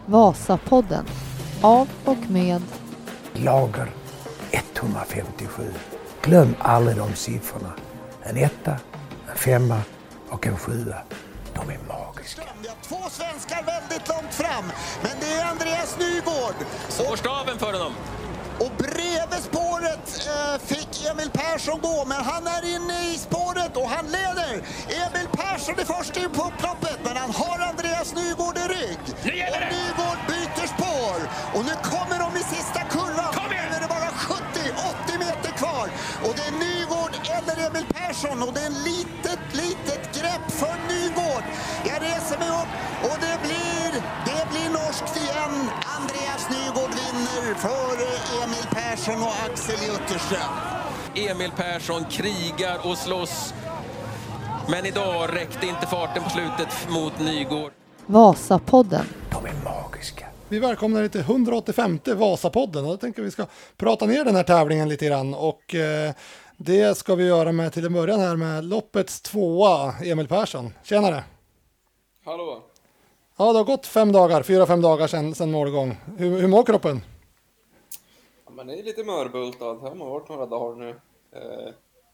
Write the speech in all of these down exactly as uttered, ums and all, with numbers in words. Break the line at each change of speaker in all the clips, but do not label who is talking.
Vasapodden av och med
Lager etthundrafemtiosju. Glöm aldrig de siffrorna. En etta, en femma och en sjua. De är magiska.
Två svenskar väldigt långt fram, men det är Andreas Nygård.
Står staven för honom.
Och bredvid spåret eh, fick Emil Persson gå, men han är inne i spåret och han leder. Emil Persson är först in på upploppet, men han har Andreas Nygård i rygg.
Nu gäller det!
Och Nygård byter spår. Och nu kommer de i sista kurvan.
Kom igen!
Nu är det bara sjuttio åttio meter kvar. Och det är Nygård eller Emil Persson. Och det är en litet, litet grepp för Nygård. Jag reser mig upp och det blir, det blir norskt igen. Andreas Nygård vinner före Emil Persson och Axel Jutterström.
Emil Persson krigar och slåss. Men idag räckte inte farten på slutet mot Nygård.
Vasapodden.
De är magiska.
Vi välkomnar er till hundraåttiofemte Vasapodden och jag tänker vi ska prata ner den här tävlingen lite grann och eh, det ska vi göra med till en början här med loppets tvåa Emil Persson. Tjenare!
Hallå!
Ja, det har gått fem dagar, fyra, fem dagar sedan, sedan målgång. Hur, hur mår kroppen?
Ja, men det är lite mörbultad. Det har man varit några dagar nu. Eh,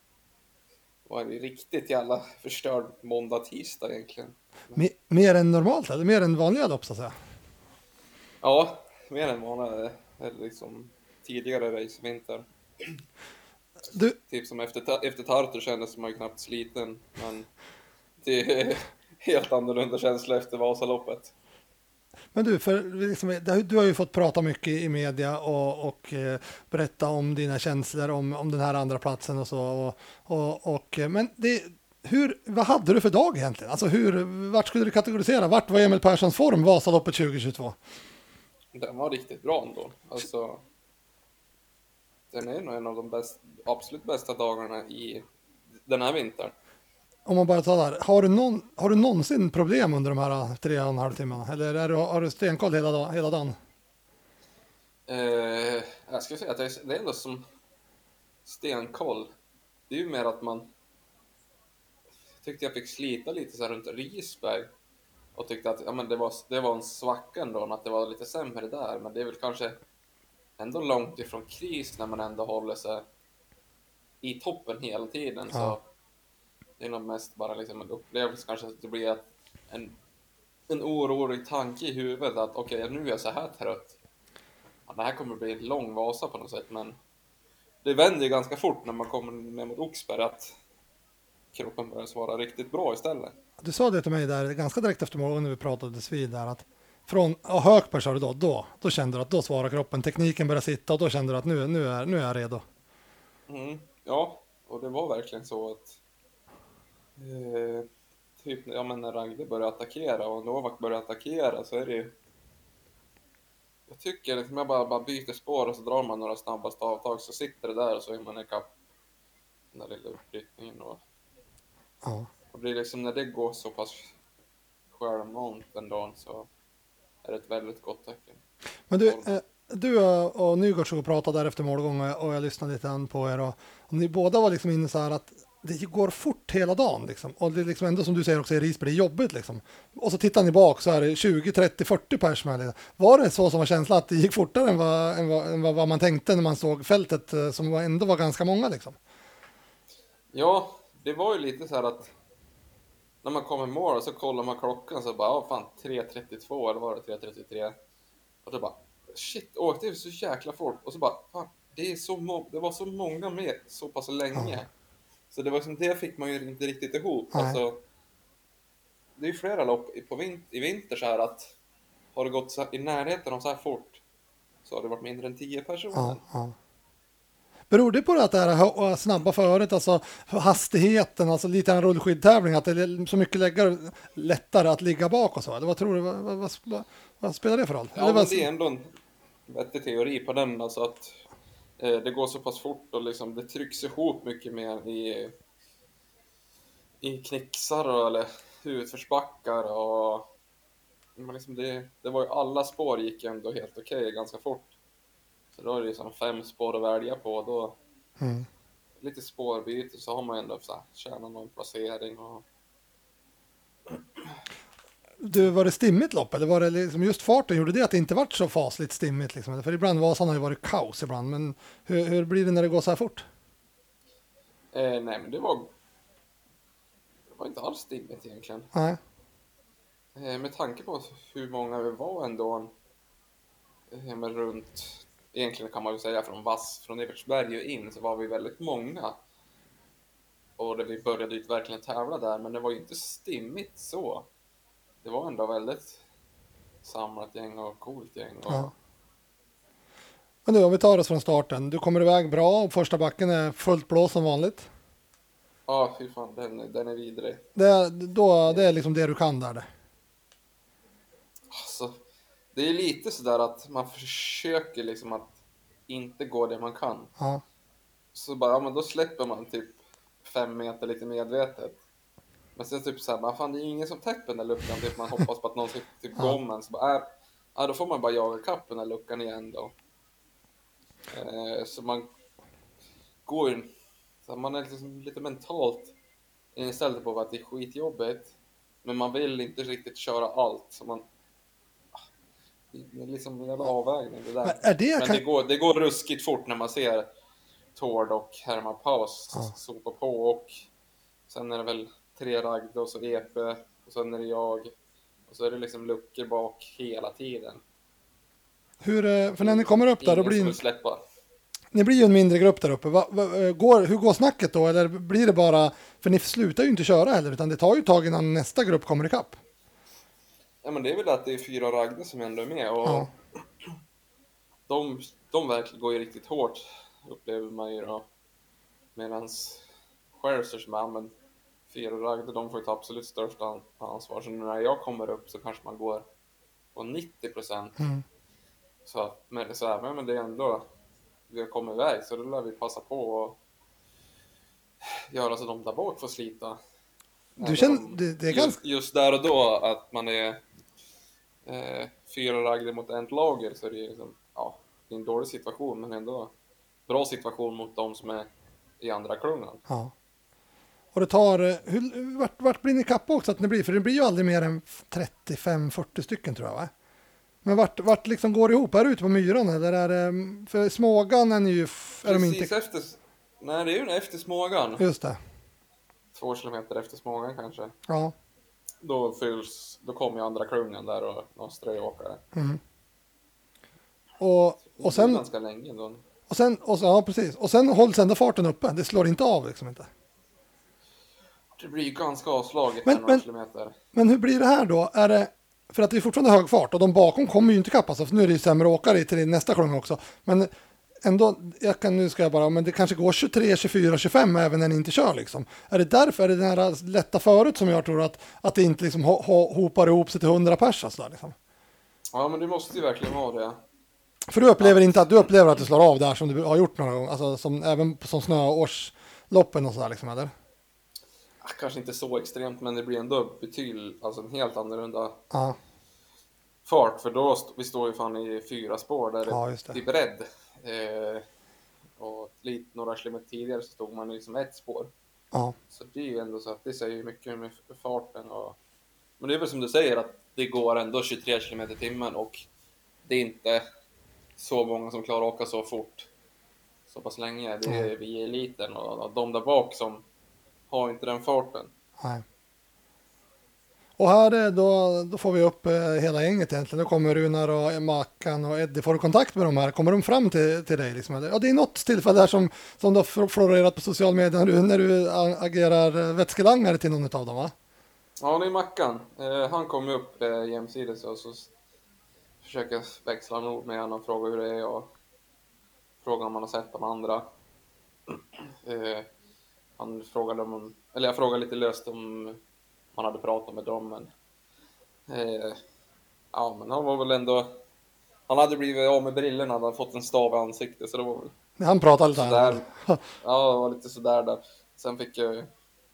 var det riktigt jävla förstörd måndag, tisdag egentligen.
Me, mer än normalt, eller mer än vanliga lopp så att säga?
Ja, mer än vanliga. Eller liksom tidigare racevinter.
Du,
Typ som efter, efter Tartu kändes man ju knappt sliten. Men det är helt annorlunda känsla efter Vasaloppet.
men du, för liksom, du har ju fått prata mycket i media och, och eh, berätta om dina känslor om, om den här andra platsen och så. Och, och, och, men det, hur, vad hade du för dag egentligen? Alltså hur, vart skulle du kategorisera? Vart var Emil Perssons form Vasaloppet tjugohundratjugotvå?
Den var riktigt bra ändå. Alltså, den är nog en av de bäst, absolut bästa dagarna i den här vintern.
Om man bara tar där, har du, någon, har du någonsin problem under de här tre och en halv timmarna? Eller är du, har du stenkoll hela, dag, hela dagen?
Eh, jag ska säga att det är, det är ändå som stenkoll. Det är ju mer att man tyckte jag fick slita lite så här runt Risberg och tyckte att ja, men det, var, det var en svacka ändå, att det var lite sämre där. Men det är väl kanske ändå långt ifrån kris när man ändå håller sig i toppen hela tiden.
Ja.
Så det är nog mest bara liksom en upplevelse kanske att det blir ett, en, en orolig tanke i huvudet att okej, okay, nu är jag så här trött. Ja, det här kommer bli en lång Vasa på något sätt, men det vänder ju ganska fort när man kommer ner mot Oxberg att kroppen börjar svara riktigt bra istället.
Du sa det till mig där ganska direkt efter morgonen när vi pratades vid där att från ja, Högberg sa du då, då, då kände du att då svarar kroppen, tekniken börjar sitta och då kände du att nu, nu, är, nu är jag redo.
Mm, ja, och det var verkligen så att eh, typ ja, men när Ragde började attackera och Novak började attackera så är det ju jag tycker liksom jag bara, bara byter spår och så drar man några snabbaste avtag så sitter det där och så är man ikapp den där lilla uppryckningen och,
Ja.
och det är liksom när det går så pass självmant ändå så är det ett väldigt gott tecken.
Men du, eh, du och Nygård så pratade där efter målgång och jag lyssnade lite grann på er och, och ni båda var liksom inne så här att det går fort hela dagen liksom. Och det är liksom ändå som du säger också i Risberg, det är jobbigt liksom. Och så tittar ni bak så är det tjugo, trettio, fyrtio pers med. Liksom. Var det så som var känslan att det gick fortare än vad, än vad, än vad, vad man tänkte när man såg fältet som var, ändå var ganska många liksom?
Ja, det var ju lite så här att när man kom i mål så kollar man klockan så bara, ja fan, tre trettiotvå eller var det tre trettiotre? Och då bara, shit, åkte det så jäkla fort. Och så bara, fan, det, är så må- det var så många med så pass länge.
Ja.
Så det var som det fick man ju inte riktigt ihop.
Nej.
Alltså, det är ju flera lopp i, på vin- i vinter så här att har det gått så här, i närheten av så här fort så har det varit mindre än tio personer.
Ja, ja. Beror det på det att det här hö- snabba föret, alltså hastigheten, alltså lite en rullskidtävling, att det är så mycket läggare, lättare att ligga bak och så? Eller vad tror du, vad, vad, vad, vad spelar det för roll?
Ja,
Eller
men
vad,
det är ändå en vettig teori på den, alltså att eh, det går så pass fort och liksom det trycks ihop mycket mer i, i knixar och, eller utförsbackar och men liksom det, det var ju alla spår gick ändå helt okej okay, ganska fort. Så då är det liksom fem spår att välja på, då
mm.
lite spårbyte så har man ändå så här, tjänat någon placering och
Du, var det stimmigt lopp eller var det liksom just farten gjorde det att det inte varit så fasligt stimmigt liksom? För ibland Vasan har ju varit kaos ibland, men hur, hur blir det när det går så här fort?
Eh, nej, men det var det var inte alls stimmigt egentligen.
Nej.
Eh, med tanke på hur många vi var ändå eh, med runt, egentligen kan man ju säga från Vass, från Evertsberg och in, så var vi väldigt många. Och det, vi började ju verkligen tävla där, men det var ju inte stimmigt så. Det var ändå väldigt samlat gäng och coolt gäng. Och...
Ja. Men nu om vi tar oss från starten. Du kommer iväg bra och första backen är fullt blå som vanligt.
Ja, fy fan, den, den är vidrig.
Det är, då, det är liksom det du kan där. Det.
Alltså, det är lite sådär att man försöker liksom att inte gå det man kan.
Ja.
Så bara, ja men då släpper man typ fem meter lite medvetet. Men sen typ såhär, fan det är ingen som täpper den där luckan. Typ man hoppas på att någon ska typ gå om en. Så bara, äh, ja, då får man bara jaga kapp den där luckan igen då. Eh, så man går ju, så man är liksom lite mentalt inställd på att det är skitjobbigt. Men man vill inte riktigt köra allt. Så man, det är liksom en jävla avvägning det där. Men, är det, Men kan... det, går, det går ruskigt fort när man ser Tord och Herman Paus ja. sopa på, och sen är det väl tre ragd och så E P och sen är det jag och så är det liksom luckor bak hela tiden.
Hur, för när ni kommer upp där då blir
släppa.
Ni blir ju en mindre grupp där uppe. Va, va, går, hur går snacket då? Eller blir det bara, för ni slutar ju inte köra heller utan det tar ju tag innan nästa grupp kommer ikapp.
Ja men det är väl att det är fyra ragder som ändå är med och ja. de, de verkligen går ju riktigt hårt, upplever man ju då. Medans Scherzer som använder fyra ragder, de får ju ta absolut största ansvar. Så när jag kommer upp så kanske man går på nittio procent. Mm. Så, men, så här, men det är ändå, vi har kommit iväg så då lär vi passa på och göra så de där bak får slita.
Du känner, det, det är
just,
ganska...
just där och då att man är eh, fyra ragder mot ett lager så är det liksom, ja, det är en dålig situation men ändå bra situation mot de som är i andra klungan.
Ja. Och det tar, hur, vart, vart blir ni kappa också att ni blir? För det blir ju aldrig mer än trettiofem fyrtio stycken tror jag va? Men vart, vart liksom går det ihop? Är det ute på myran eller är det, för Smågan är ni ju, är de inte...
efter, nej det är ju efter Smågan.
Just det.
Två kilometer efter Smågan kanske.
Ja.
Då fylls, då kommer ju andra klungan där och någon ströåkare.
Mm. Och, och sen...
ganska länge då.
Och sen, och så, ja precis. Och sen hålls ändå farten uppe. Det slår inte av liksom inte.
Det blir ju ganska avslaget
men,
några
men,
kilometer.
Men hur blir det här då? Är det, för att det är fortfarande hög fart och de bakom kommer ju inte kappa sig. För nu är det ju sämre åkare till nästa klunga också. Men ändå, jag kan, nu ska jag bara, men det kanske går tjugotre, tjugofyra, tjugofem även när ni inte kör liksom. Är det därför, är det den här lätta förut som jag tror att, att det inte liksom ho, ho, hopar ihop sig till hundra pers alltså, liksom?
Ja men det måste ju verkligen vara det.
För du upplever inte att du upplever att du slår av där som du har gjort några gånger, alltså som, även som snöårsloppen och sådär liksom, eller?
Kanske inte så extremt, men det blir ändå betydligt, alltså en helt annorlunda
ja.
fart, för då st- vi står ju fan i fyra spår där
ja, just det.
det är bredd. Eh, och lite några kilometer tidigare så stod man liksom ett spår.
Ja.
Så det är ju ändå så att det säger mycket med farten och, men det är väl som du säger att det går ändå tjugotre kilometer i timmen och det är inte så många som klarar att åka så fort så pass länge. Det är mm. vi i eliten och de där bak som har inte den farten.
Nej. Och här då, då får vi upp hela gänget egentligen. Då kommer Runar och Mackan och Eddie. Får du kontakt med de här? Kommer de fram till, till dig? Liksom? Ja, det är något tillfälle där som, som du har florerat på social media när du agerar vätskelangare till någon av dem, va?
Ja, det är Mackan. Eh, han kom upp eh, jämsides och så försöker växla en ord med honom och fråga hur det är och fråga om man har sett de andra. Eh, han frågade om, eller jag frågade lite löst om man hade pratat med dem, men eh, ja, men han var väl ändå, han hade blivit av med brillorna, han hade fått en stav i ansiktet, så det var väl
han pratade lite
sådär. Ja, det var lite sådär där. Sen fick jag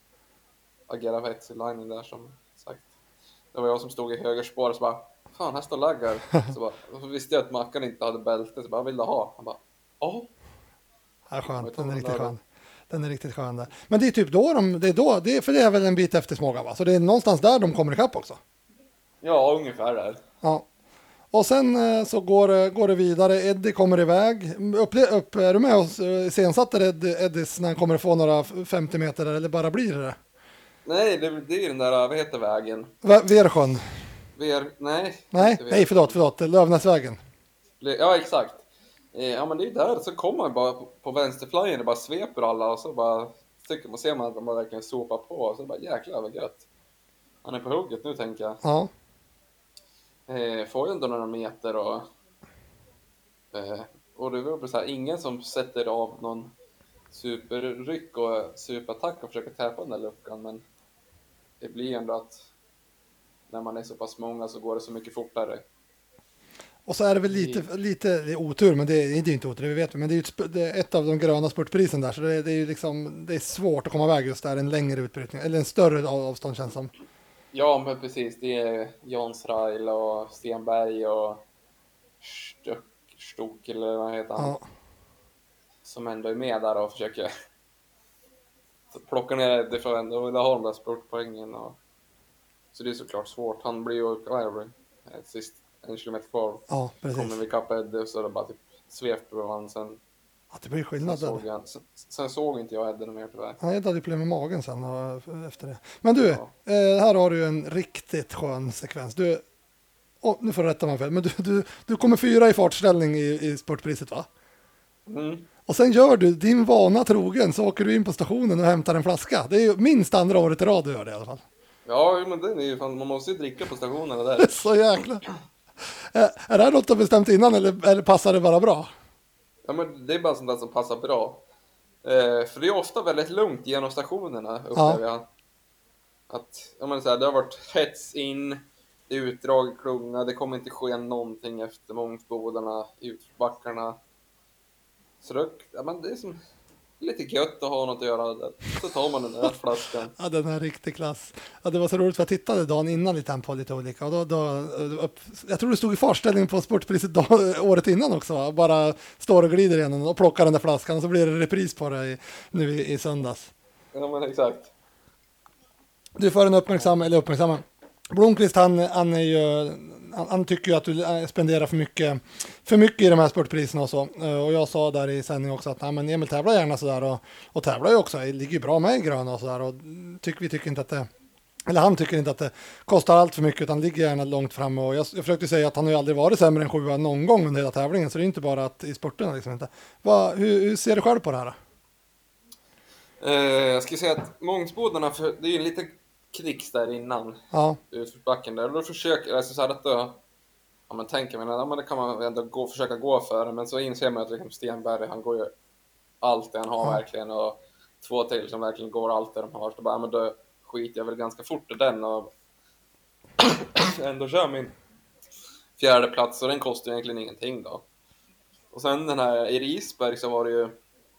agera växellining där som sagt. Det var jag som stod i högerspår och så bara, fan här står laggar. Så bara, så visste jag att Mackan inte hade bälte, så bara, vill du ha? Han bara, ja.
Det är skönt, den är riktigt skön. Den är riktigt skön där. Men det är typ då de, det är då, det är, för det är väl en bit efter Smågan, va? Så det är någonstans där de kommer ikapp också.
Ja, ungefär där.
Ja. Och sen eh, så går, det- går det vidare. Eddie kommer iväg. Upp, upp, är du med oss? Sensatte Eddie, Eddies när han kommer få några femtio meter där, eller bara blir det det?
Nej, det, det är ju den där, vad heter vägen?
Va- Versjön?
Ver, nej.
Nej,
inte Ver-
nej förlåt, förlåt. Lövnäsvägen.
Ja, exakt. Eh, Ja, men det är ju där, så kommer man bara på, på vänsterflyen, det bara sveper alla och så bara tycker man, ser man att de bara verkligen sopar på och så bara jäklar vad gött. Han är på hugget nu, tänker jag.
Ja.
Eh, får ju ändå några meter och eh, och det är väl så här, ingen som sätter av någon superryck och superattack och försöker täpa den där luckan, men det blir ändå att när man är så pass många så går det så mycket fortare.
Och så är det väl lite, lite det är otur, men det är, det är inte otur, det vet vi. Men det är ju ett, sp- det är ett av de gröna spurtprisen där, så det är, det är ju liksom, det är svårt att komma iväg just där, en längre utbrytning, eller en större av- avstånd känns som.
Ja, men precis. Det är Jans Rail och Stenberg och Stöck, Stok, eller vad heter han?
Ja.
Som ändå är med där och försöker plocka ner det för ändå vill ha de där spurtpoängen. Och... Så det är såklart svårt. Han blir ju, vad är det, sist en kilometer kvar.
Ja, precis.
Kommer vi kappa Eddie och så är det bara typ svept på honom. Sen,
Ja, det blir
sen,
skillnad
såg
där.
jag, sen, sen såg inte jag Eddie mer tyvärr.
Han hade ju problem med magen sen och, efter det. Men du,
Ja.
eh, här har du en riktigt skön sekvens. Du, oh, nu får du rätta mig fel, men du, du, du kommer fyra i fartställning i, i spurtpriset, va?
Mm.
Och sen gör du din vana trogen, så åker du in på stationen och hämtar en flaska. Det är ju minst andra året i rad du gör det i alla fall.
Ja, men den är ju fan, man måste ju dricka på stationerna
Det är
där.
så jäkla... Eh, är det här något du har bestämt innan, eller, eller passar det bara bra?
Ja, men det är bara sånt där som passar bra. Eh, för det är ofta väldigt lugnt genom stationerna, upplever jag. Att, ja men så här, det har varit hets in, det är utdrag i klunga, det kommer inte ske någonting efter Mångsbodarna, utbackarna. Så det, ja, men det är som lite gött att ha något att göra där. Så tar man den där flaskan.
Ja, den här riktig klass. Ja, det var så roligt för jag tittade dagen innan lite på lite olika. Och då, då, upp, jag tror du stod i fartställning på sportpriset dag, året innan också. Va? Bara står och glider igenom och plockar den där flaskan och så blir det repris på det i, nu i, i söndags.
Ja men exakt.
Du får en uppmärksam, eller uppmärksamma. Blomqvist, han, han är ju... Han, han tycker ju att du spenderar för mycket, för mycket i de här sportpriserna och så. Uh, och jag sa där i sändning också att nej, men Emil tävlar gärna sådär och, och tävlar ju också. Det ligger ju bra med i gröna och sådär. Och tyck, vi tycker inte att det... Eller han tycker inte att det kostar allt för mycket, utan ligger gärna långt fram. Och jag, jag försökte säga att han har ju aldrig varit sämre än sjua någon gång under hela tävlingen. Så det är inte bara att i sporten liksom inte. Va, hur, hur ser du själv på det här då?
Eh, jag skulle säga att Mångsbodarna, för det är ju en liten krix där innan.
Ja,
Utförsbacken där. Och då försöker, alltså så här att då, ja men tänker man, ja men det kan man ändå gå, försöka gå för. Men så inser man att liksom Stenberg, han går ju allt det han har
Ja.
verkligen. Och två till som verkligen går allt det de har. Så bara, ja, men då skiter jag väl ganska fort i den och ändå kör min fjärde plats och den kostar egentligen ingenting då. Och sen den här i Risberg så var det ju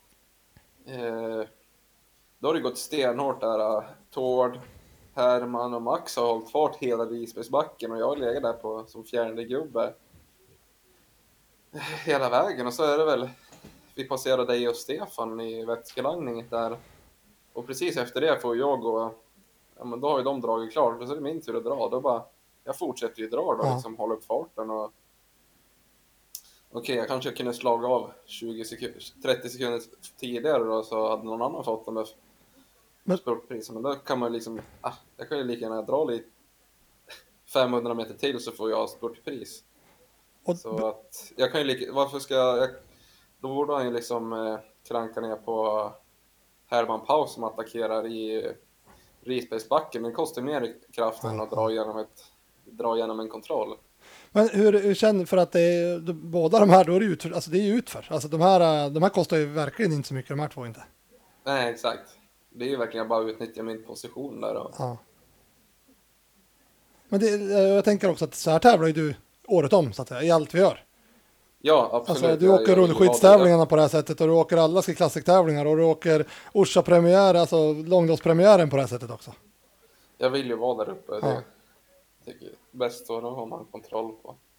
eh, då har det gått stenhårt där. Tord, Herman och Max har hållit fart hela Risbergsbacken och jag lägger där på som fjärde gubbe hela vägen. Och så är det väl, vi passerar dig och Stefan i vätskelagningen där. Och precis efter det får jag gå, ja men då har ju de dragit klart och så är det min tur att dra. Då bara, jag fortsätter ju dra då,
Ja.
liksom hålla upp farten och okej, okay, jag kanske kunde slaga av tjugo sekunder, trettio sekunder tidigare då, så hade någon annan fått dem med
Men-
spurtpriser. Men då kan man liksom, ah, jag kan ju lika gärna dra lite femhundra meter till så får jag spurtpris.
och,
Så att, jag kan ju lika, varför ska jag, då borde han ju liksom eh, kranka ner på Herman Paus som attackerar i Risbergsbacken. Den kostar mer kraft än att dra igenom, ett, dra igenom en kontroll.
men hur, hur känner, för att det är, de, båda de här, då är det utför, alltså det är ju utför. Alltså de här, de här kostar ju verkligen inte så mycket, de här två inte.
Nej, exakt. Det är ju verkligen bara att utnyttja min position där. Och,
Ja. Men det, jag tänker också att så här tävlar ju du året om, så att säga, i allt vi gör.
ja, absolut.
Alltså, du
Jag-
åker
jag vill
rullskidstävlingarna på det här sättet och du åker alla Ski Classic-tävlingar och du åker Orsa-premiär, alltså långloppspremiären på det här sättet också.
Jag vill ju vara där uppe.
Ja.
Det tycker jag är bäst så, då har man kontroll på,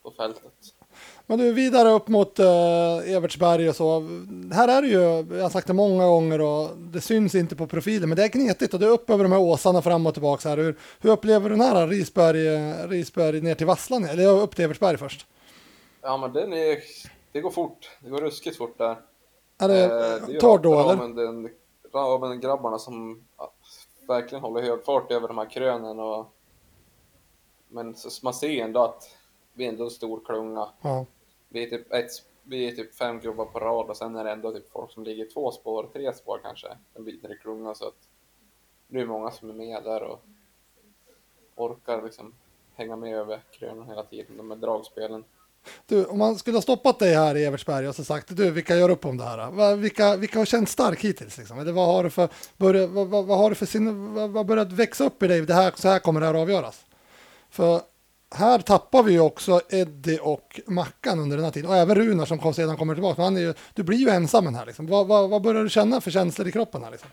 på fältet.
Men du, vidare upp mot uh, Evertsberg och så. Här är det ju, jag har sagt det många gånger och det syns inte på profilen, men det är gnetigt och det är upp över de här åsarna fram och tillbaka här. Hur, hur upplever du den här Risberg, Risberg ner till Vasslan, eller upp till Evertsberg först?
Ja, men den är, det går fort. Det går ruskigt fort där.
Är det,
eh, det är
torr då, eller?
Men den, den grabbarna som ja, verkligen håller hög fart över de här krönen. Och, men så, man ser ändå att vi är ändå en stor klunga.
Ja.
Vi är typ ett, vi är typ fem gubbar på rad och sen är det ändå typ folk som ligger två spår, tre spår kanske. En bit i klunga, så att det är många som är med där och orkar liksom hänga med över krönen hela tiden. De är dragspelen.
Du, om man skulle ha stoppat dig här i Evertsberg och så sagt, du, vilka gör upp om det här? Va, vilka, vilka har känt stark hittills? Liksom? Eller vad har du för, börja, vad, vad, vad har du för sin, vad, vad börjat växa upp i dig? Det här, så här kommer det här att avgöras. För här tappar vi ju också Eddie och Mackan under den här tiden. Och även Runar som kom, sedan kommer tillbaka. Men han är ju, du blir ju ensam här. Liksom. Vad, vad, vad börjar du känna för känslor i kroppen här? Liksom?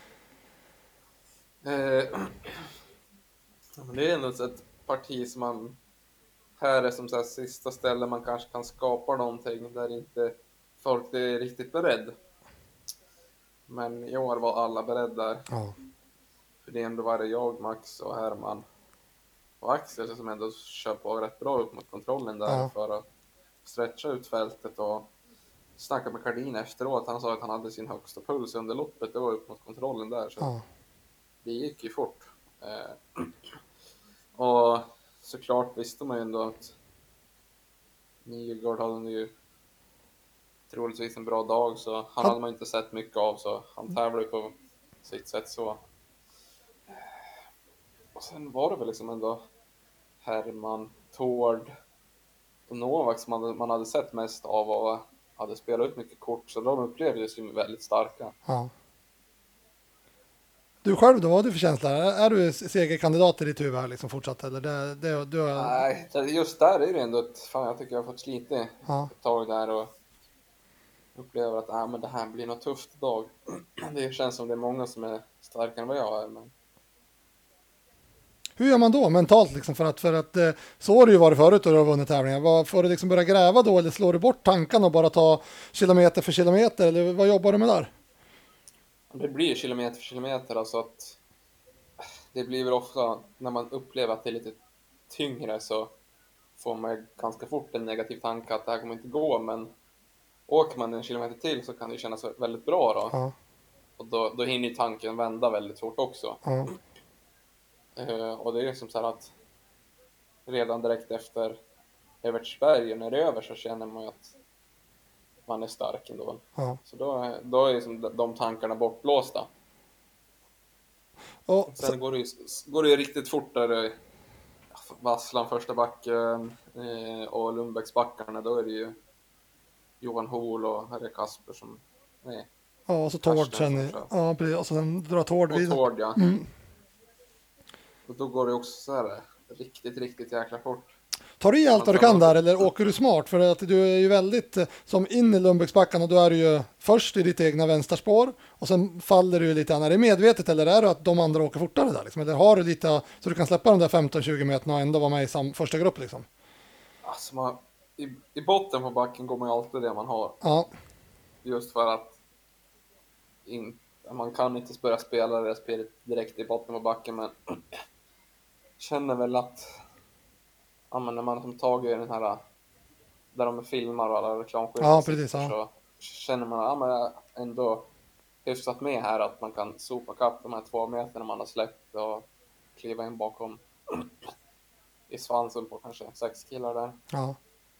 Eh, det är ändå ett parti som man... Här är som så här sista ställen man kanske kan skapa någonting där inte folk är riktigt beredd. Men i år var alla beredda.
Ja.
För det ändå var det jag, Max och Herman och Axel som ändå kör på rätt bra upp mot kontrollen där
Ja.
för att stretcha ut fältet och snacka med Cardin efteråt. Han sa att han hade sin högsta puls under loppet, det var upp mot kontrollen där. Så
Ja.
det gick ju fort. Eh, och såklart visste man ju ändå att Nygård hade ju troligtvis en bra dag, så han
Han...
hade man inte sett mycket av, så han tävlade ju på sitt sätt så. Och sen var det väl liksom ändå Herman, Tord och Novak som man hade, man hade sett mest av och hade spelat ut mycket kort, så de upplevdes ju väldigt starka.
Ja. Du själv då, vad har du för känsla? Är du segerkandidat i ditt huvud här liksom fortsatt? Eller det, det, du har...
Nej, just där är det ändå ett, fan jag tycker jag har fått slita
Ja.
ett tag där och upplever att ah, men det här blir något tufft dag. Det känns som det är många som är starkare än vad jag är. Men...
Hur gör man då mentalt liksom för att, för att eh, så har det ju varit förut och du har vunnit tävlingar. Vad, får du liksom börja gräva då eller slår du bort tankarna och bara ta kilometer för kilometer eller vad jobbar du med där?
Det blir kilometer för kilometer, alltså att det blir väl ofta när man upplever att det är lite tyngre så får man ganska fort en negativ tanke att det här kommer inte gå, men åker man en kilometer till så kan det kännas väldigt bra då.
Ja.
Och då, då hinner ju tanken vända väldigt fort också.
Ja.
Uh, och det är som så här att redan direkt efter Evertsberg när det är över så känner man ju att man är stark ändå.
Ja.
Så då, då är liksom de tankarna bortblåsta.
Och
sen
så...
går det ju, går det ju riktigt fort där Vasslan första backen eh, och Lundbäcksbackarna, då är det ju Johan Hol och Harry Kasper som nej.
Ja, och så Tord sen. Ja, precis. Och sen drar Tord
och
vidare.
Tord, ja.
Mm.
Och då går det också så här riktigt, riktigt jäkla fort.
Tar du i allt vad du kan där eller åker du smart? För att du är ju väldigt, som in i Lundbäcksbackarna och då är du ju först i ditt egna vänsterspår och sen faller du ju lite. Är det medvetet eller är det att de andra åker fortare där? Liksom? Eller har du lite, så du kan släppa de där femton tjugo meterna och ändå vara med i sam, första grupp liksom?
Alltså man, i, i botten på backen går man ju alltid det man har.
Ja. Just
för att in, man kan inte börja spela det spelet direkt i botten på backen, men känner väl att ja, men när man som tagit den här där de filmar och alla reklamskyltar
ja, precis, ja.
så känner man ja, men ändå hyfsat med här att man kan sopa kapp de här två meterna man har släppt och kliva in bakom i svansen på kanske sex killar där.
Ja.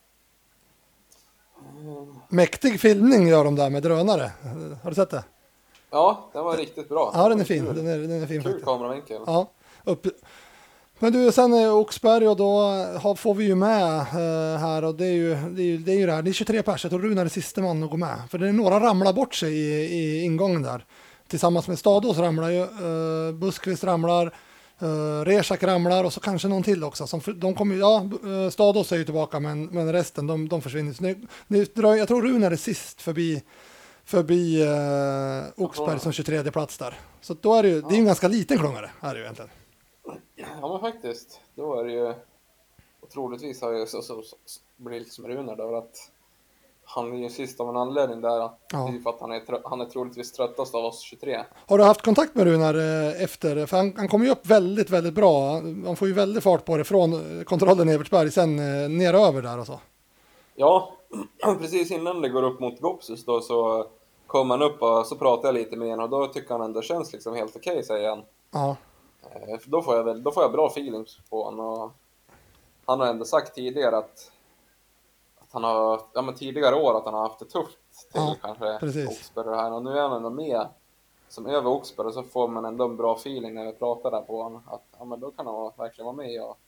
Mm. Mäktig filmning gör de där med drönare. Har du sett det?
Ja, den var riktigt bra.
Ja, den är fin. Den är, den är fin.
Kul kameravinkel.
Ja, upp. Men du, sen är Oxberg och då har, får vi ju med uh, här och det är ju det är ju det, är ju det här. Det är tjugotre pers och Runar är sista man att gå med. För det är några ramlar bort sig i, i ingången där. Tillsammans med Stadås ramlar ju, uh, Buskvist ramlar, uh, Resak ramlar och så kanske någon till också. Som, de kommer, ja, uh, Stadås är ju tillbaka men, men resten de, de försvinner. Så ni, ni, jag tror Runar är sist förbi förbi uh, Oxberg som tjugotredje plats där. Så då är det ju, ja. Det är ju en ganska liten klungare här är ju egentligen.
Ja men faktiskt, då är det ju Och troligtvis har ju så, så, så, så blir liksom Runar då att han är ju sist av en anledning där. Att
Ja.
Det är ju för att han är, han är troligtvis tröttast av oss tjugotre.
Har du haft kontakt med Runar eh, efter? För han, han kommer ju upp väldigt, väldigt bra. Han får ju väldigt fart på det från kontrollen i Evertsberg, sen eh, ner över där och så.
Ja, precis innan det går upp mot Gopsus då så kommer han upp och så pratar jag lite med honom och då tycker han ändå känns liksom helt okej, säger han.
Ja,
Eh, För då får jag väl, då får jag bra feelings på honom. Och han har ändå sagt tidigare att, att han har, ja men tidigare år att han har haft det tufft till
Ja,
kanske
precis.
Oxberg och här. Och nu är han ändå med som över Oxberg och så får man ändå en bra feeling när vi pratar där på honom. Att ja men då kan han verkligen vara med och,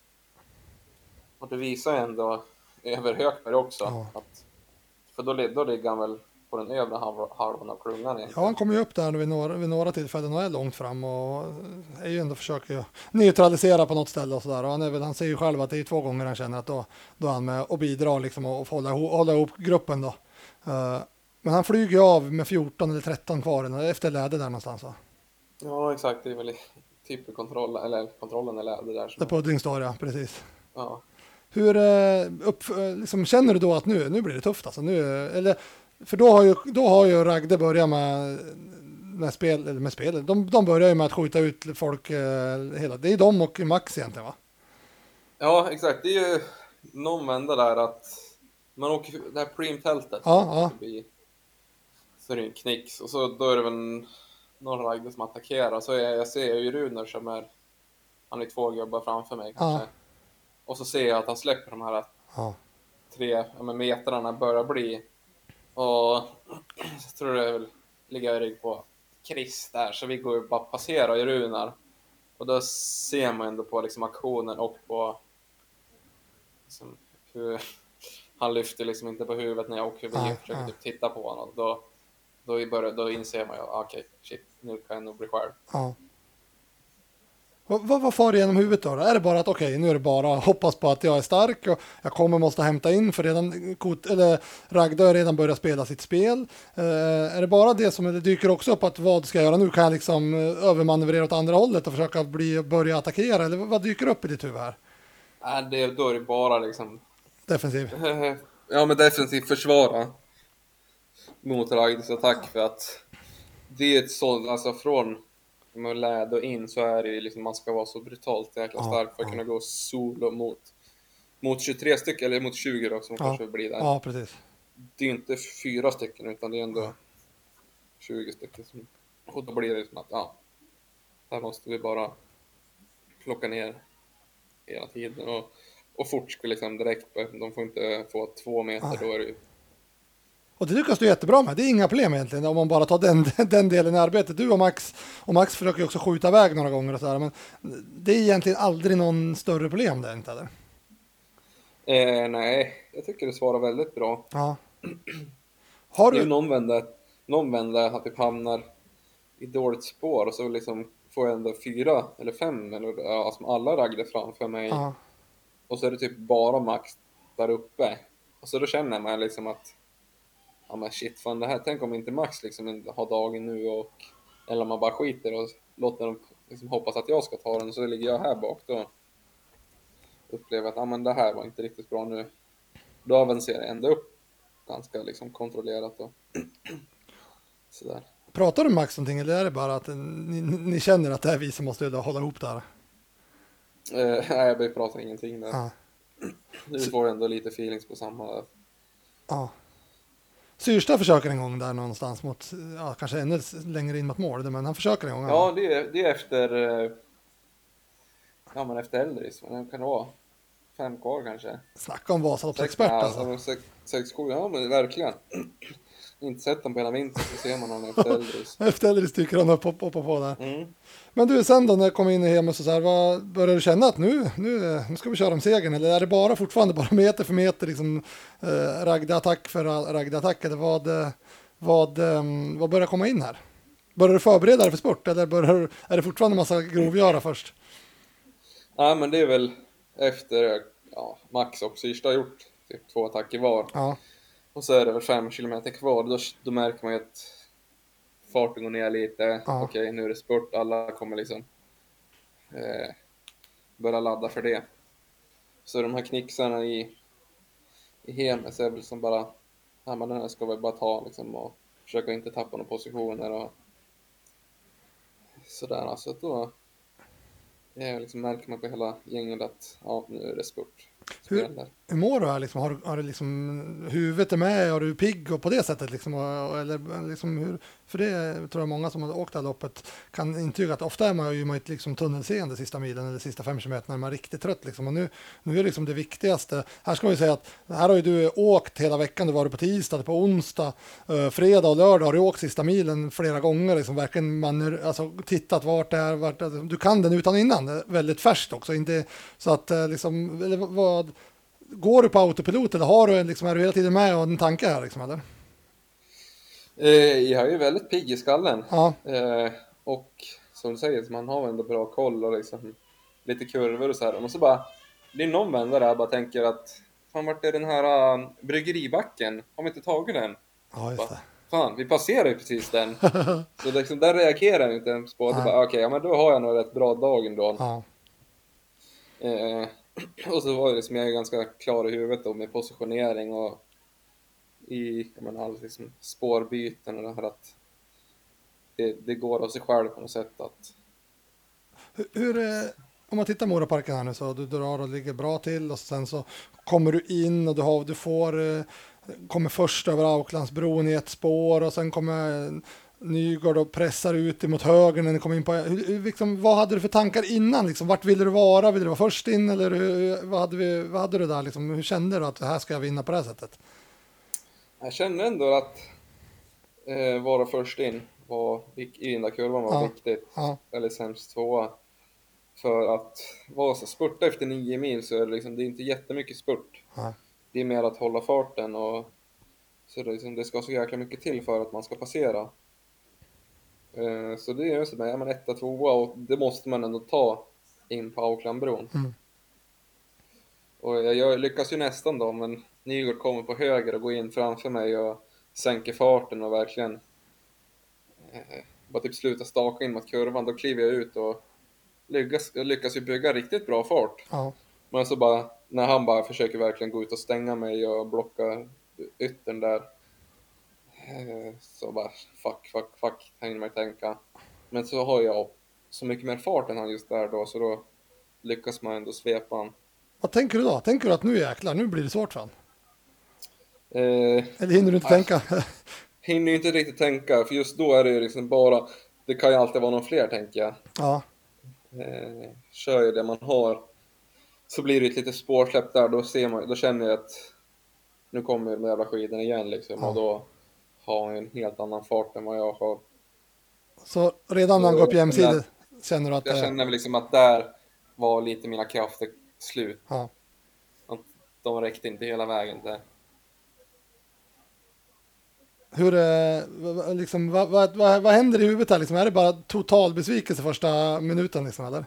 och det visar ju ändå över Hökberg också.
Ja.
Att, för då, då ligger han väl på den övre halv, halvan av klungan
ja han kommer ju upp där vid några, vid några tillfällen och är långt fram och är ju ändå försöker ju neutralisera på något ställe och sådär. Och han, är väl, han säger ju själv att det är två gånger han känner att då, då är han med och bidrar liksom och, och hålla, hålla ihop gruppen då. Uh, men han flyger ju av med fjorton eller tretton kvar efter läder där någonstans, va?
Ja, exakt. Det är väl typ kontroll, eller kontrollen eller det där.
Det är Pudding står, ja, precis.
Ja.
Hur eh, upp, liksom, känner du då att nu, nu blir det tufft alltså? Nu, eller, för då har ju, då har ju Ragde börjat med, med spel, eller med spel. De, de börjar ju med att skjuta ut folk eh, hela. Det är de och Max egentligen, va?
Ja, exakt. Det är ju någon vända där att man åker det här pream-tältet.
Ja, ja.
Förbi, så är det en knix och så då är det väl någon Ragde som attackerar. Så jag, jag ser ju Runar som är, han är två gubbar framför mig kanske.
Ja.
Och så ser jag att han släpper de här
Ja.
tre ja, men metrarna börjar bli. Och så tror jag väl ligger jag i rygg på Chris där. Så vi går ju bara passera i Runar. Och då ser man ändå på liksom aktionen och på liksom, hur han lyfter liksom inte på huvudet när jag åker förbi
Ja,
och försöker
ja.
typ titta på honom. Då, då, börjar, då inser man ju okej, okay, shit, nu kan jag nog bli själv.
Ja. Vad, vad, vad far det genom huvudet då? Är det bara att okej, okay, nu är det bara att hoppas på att jag är stark och jag kommer måste hämta in för redan eller Ragde har redan börjat spela sitt spel. Uh, är det bara det som det dyker också upp att vad ska jag göra nu? Kan jag liksom uh, övermanövrera åt andra hållet och försöka bli, börja attackera? Eller vad dyker upp i ditt huvud här?
Nej, äh, det, då är det bara liksom
Defensiv.
ja, men defensivt försvara mot Ragdes attack för att det är ett sånt, alltså från med läd och in så är det ju liksom man ska vara så brutalt jäkla stark för att
ja.
kunna gå solo mot mot tjugotre stycken eller mot tjugo då som
Ja.
kanske blir där.
Ja, precis.
Det är ju inte fyra stycken utan det är ändå tjugo stycken som, och då blir det som att ja, här måste vi bara plocka ner hela tiden och, och fort skulle liksom direkt, de får inte få två meter,
Ja.
då är det ju.
Och det lyckas du jättebra med. Det är inga problem egentligen om man bara tar den, den delen i arbetet. Du och Max, och Max försöker ju också skjuta iväg några gånger och sådär, men det är egentligen aldrig någon större problem där, inte eller?
Eh, nej, jag tycker det svarar väldigt bra.
Ja. Har
Det är ju
du...
någon vända, någon vända att vi hamnar i dåligt spår och så liksom får jag ändå fyra eller fem eller ja, som alla Ragde framför mig.
Ja.
Och så är det typ bara Max där uppe. Och så då känner man liksom att ja men shit fan det här, tänk om inte Max liksom har dagen nu och eller om man bara skiter och låter dem liksom hoppas att jag ska ta den så ligger jag här bak då. Upplever att ja men det här var inte riktigt bra nu. Då avancerar jag ändå upp ganska liksom kontrollerat och sådär.
Pratar du med Max någonting eller är det bara att ni, ni känner att det är vi som måste hålla ihop där?
Eh, nej, vi pratar ingenting där.
Ja.
Nu får jag ändå lite feelings på samma.
Ja. Syrsta försöker en gång där någonstans mot, ja, kanske ännu längre in mot mål, men han försöker en gång.
Ja, det är, det är efter eh, ja men efter Eldris, men kan det vara fem kvar kanske.
Snacka om Vasaloppsexpert
ja,
alltså.
Sex, sex, sju, ja men verkligen. Inte sett dem på hela vintern så ser man honom efter Eldris.
Efter Eldris dyker han upp och på, på, på där.
Mm.
Men du, sen då när jag kom in i Hemus och så här, vad börjar du känna att nu, nu, nu ska vi köra om segern? Eller är det bara fortfarande bara meter för meter liksom eh, Ragde-attack för Ragde-attack? Eller vad, vad, eh, vad börjar komma in här? Börjar du förbereda dig för sport? Eller börjar, är det fortfarande en massa grovgöra först?
Ja men det är väl efter ja, Max och Syrsta har gjort typ två attacker var.
Ja.
Och så är det väl fem kilometer kvar. Då, då märker man ju att farten går ner lite.
Ja.
Okej, nu är det spurt. Alla kommer liksom eh, börja ladda för det. Så de här knicksarna i, i Hemes är väl som bara, ja men den här ska vi bara ta liksom och försöka inte tappa några positioner och sådär. Alltså då jag liksom märker man på hela gänget att ja, nu är det spurt.
Hur, hur mår du här liksom? Har, har du liksom huvudet är med? Har du pigg och på det sättet liksom? Och, eller liksom hur, för det tror jag många som har åkt det här loppet kan intyga att ofta är man ju ett liksom tunnelseende sista milen eller sista fem kilometer när man är riktigt trött liksom. Och nu, nu är det liksom det viktigaste. Här ska vi säga att här har ju du åkt hela veckan. Du var på tisdag, på onsdag, uh, fredag och lördag har du åkt sista milen flera gånger liksom. Verkligen man alltså tittat vart det är, vart, alltså, du kan den utan innan. Det är väldigt färskt också. Inte så att liksom, eller vad går du på autopilot eller har du liksom, är du hela tiden med och en tanke här liksom, eller?
Eh, jag är ju väldigt pigg i skallen.
Ja.
Eh, och som du säger, man har ändå bra koll och liksom lite kurvor och så här. Och så bara, det är någon vän där jag bara tänker att fan, vart är den här uh, bryggeribacken? Har vi inte tagit den?
Ja, just det.
Bara, fan, vi passerar ju precis den. Så liksom, där reagerar jag inte ens på. Okej, okay, ja men då har jag nog rätt bra dag ändå.
Ja.
Eh, och så var det liksom, jag är ganska klar i huvudet då med positionering och i jag menar, all liksom spårbyten och det här att det, det går av sig själv på något sätt att...
Hur, hur om man tittar Moraparken här nu så du drar och ligger bra till och sen så kommer du in och du, har, du får kommer först över Aucklandsbron i ett spår och sen kommer Nygård och pressar ut emot höger när ni kommer in på... Hur, liksom, vad hade du för tankar innan? Liksom? Vart ville du vara? Ville du vara först in? Eller hur, vad, hade vi, vad hade du där? Liksom? Hur kände du att det här ska jag vinna på det här sättet?
Jag kände ändå att eh, vara först in var, i den där kurvan var
ja.
viktigt.
Ja.
Eller sämst tvåa. För att vara så spurta efter nio mil så är det, liksom, det är inte jättemycket spurt.
Ja.
Det är mer att hålla farten och så det, liksom, det ska så jäkla mycket till för att man ska passera. Så det är ju så att man etta, tvåa och det måste man ändå ta in på Aucklandbron.
Mm.
Och jag, jag lyckas ju nästan då, men Nygård kommer på höger och går in framför mig och sänker farten och verkligen eh, bara typ sluta staka in mot kurvan. Då kliver jag ut och lyckas, jag lyckas ju bygga riktigt bra fart.
Ja.
Men så bara, när han bara försöker verkligen gå ut och stänga mig och blocka yttern där. Så bara, fuck, fuck, fuck, hänger mig tänka. Men så har jag så mycket mer fart än han just där då, så då lyckas man ändå svepa han.
Vad tänker du då? Tänker du att nu jäklar, nu blir det svårt för han?
Eh,
Eller hinner du inte
nej,
tänka?
Hinner ju inte riktigt tänka, för just då är det ju liksom bara, det kan ju alltid vara någon fler tänker jag.
Ja.
Eh, kör ju det man har, så blir det ett litet spårsläpp där, då ser man, då känner jag att nu kommer de jävla skidorna igen liksom, ja. Och då har han en helt annan fart än vad jag har.
Så redan när han går upp jämsides känner du att...
Jag känner väl liksom att där var lite mina krafter slut.
Ja.
Att de räckte inte hela vägen där.
Hur är, liksom, vad, vad, vad, vad händer i huvudet här? Liksom? Är det bara total besvikelse första minuten liksom, eller?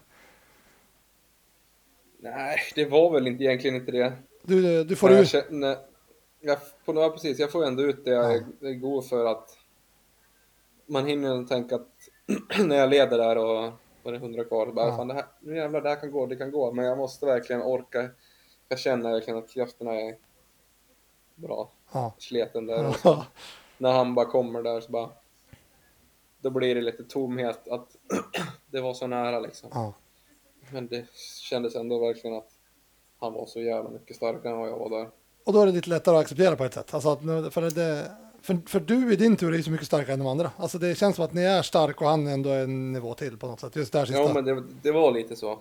Nej, det var väl inte, egentligen inte det.
Du, du får
Men jag
ut...
känner, jag, på några, precis, jag får ändå ut det jag ja. är god för att man hinner tänka att när jag leder där och var det hundra kvar bara, ja. fan, det här, nu jävlar, det här kan gå, det kan gå. Men jag måste verkligen orka. Jag känner verkligen att krafterna är bra.
Ja.
Sleten där. Ja. När han bara kommer där så bara, då blir det lite tomhet att det var så nära liksom.
Ja.
Men det kändes ändå verkligen att han var så jävla mycket starkare än vad jag var där.
Och då är det lite lättare att acceptera på ett sätt. Alltså att, för, det, för, för du i din tur är ju så mycket starkare än de andra. Alltså det känns som att ni är stark och han ändå är en nivå till på något sätt. Just där sista.
Ja, men det, det var lite så.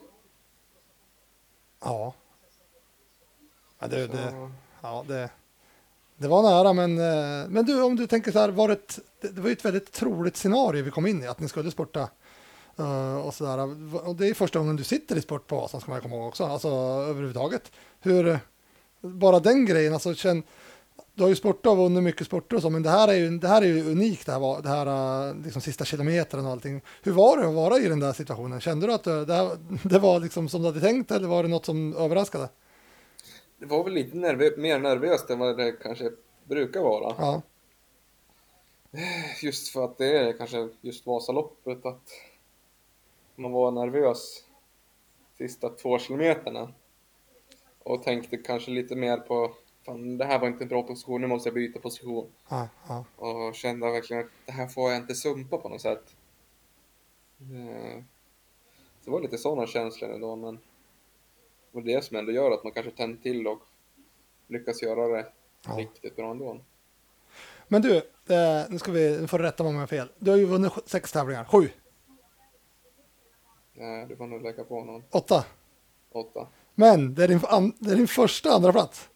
Ja. Ja, det, det, ja det, det var nära, men, men du, om du tänker så här, var det, det var ju ett väldigt troligt scenario vi kom in i, att ni skulle spurta. Uh, och så där. Och det är första gången du sitter i sport på Vasan, ska man komma ihåg också. Alltså överhuvudtaget. Hur, bara den grejen, alltså känn, du har ju sportat och vunnit mycket sporter och så, men det här är ju, det här är ju unikt, det här, det här liksom sista kilometern och allting. Hur var det att vara i den där situationen? Kände du att det, här, det var liksom som du hade tänkt, eller var det något som överraskade?
Det var väl lite nervö- mer nervöst än vad det kanske brukar vara.
Ja.
Just för att det är kanske just Vasaloppet, att man var nervös sista två kilometerna. och tänkte kanske lite mer på, fan det här var inte en bra position, nu måste jag byta position.
Ja, ja.
Och kände verkligen att det här får jag inte sumpa på något sätt. Eh, Så det var lite sådana känslor ändå, men och det som ändå gör att man kanske tänder till och lyckas göra det
Ja.
riktigt bra ändå.
Men du, eh, nu ska vi, nu får du rätta mig om jag har fel. Du har ju vunnit sj- sex tävlingar, sju,
Eh, Du får nog lägga på någon
åtta.
åtta.
Men det är din, an, det är din första andra plats.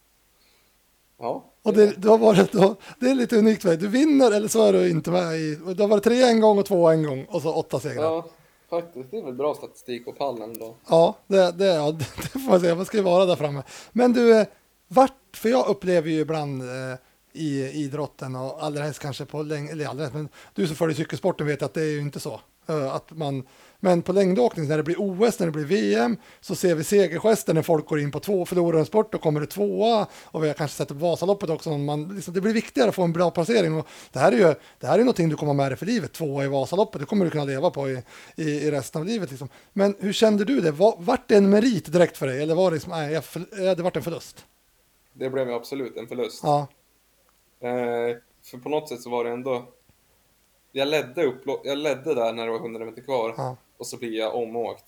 Ja,
Och det, du har varit, då, det är lite unikt. Vet. Du vinner eller så är du inte med i. Du har varit tre en gång och två en gång och så åtta segrar. Ja,
ja, faktiskt. Det är väl bra statistik på pallen då.
ja, det, det, ja det får man säga. Man ska ju vara där framme. Men du, eh, vart, för jag upplever ju ibland eh, i idrotten och allra helst kanske på längd, eller allra helst, men du som följer cykelsporten vet att det är ju inte så. Eh, att man, men på längdåkning när det blir O S, när det blir V M så ser vi segergester när folk går in på två, förlorar en sport och kommer det tvåa och vi har kanske sett upp Vasaloppet också. Man, liksom, det blir viktigare att få en bra placering och det här är ju det här är någonting du kommer med dig för livet, tvåa i Vasaloppet, det kommer du kunna leva på i, i, i resten av livet. Liksom. Men hur kände du det? Var, vart det en merit direkt för dig eller var det liksom, nej, jag, för, det vart en förlust?
Det blev ju absolut en förlust.
Ja,
Eh, för på något sätt så var det ändå... Jag ledde, upp, jag ledde där när det var hundra meter kvar.
ja,
Och så blir jag omåkt.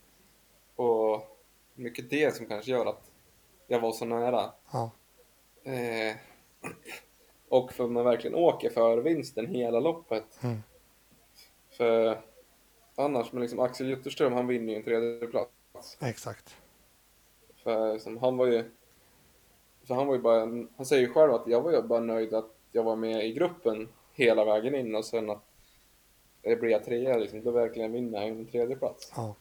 Och mycket det som kanske gör att jag var så nära.
ja,
Eh, och för man verkligen åker för vinsten hela loppet.
Mm.
För annars, men liksom Axel Jutterström, han vinner ju en tredje plats.
exakt.
För liksom, han var ju... För han var ju bara... Han säger ju själv att jag var ju bara nöjd att jag var med i gruppen hela vägen in. Och sen att det blir jag trea liksom. Då verkligen vinner jag en tredje plats.
Ja.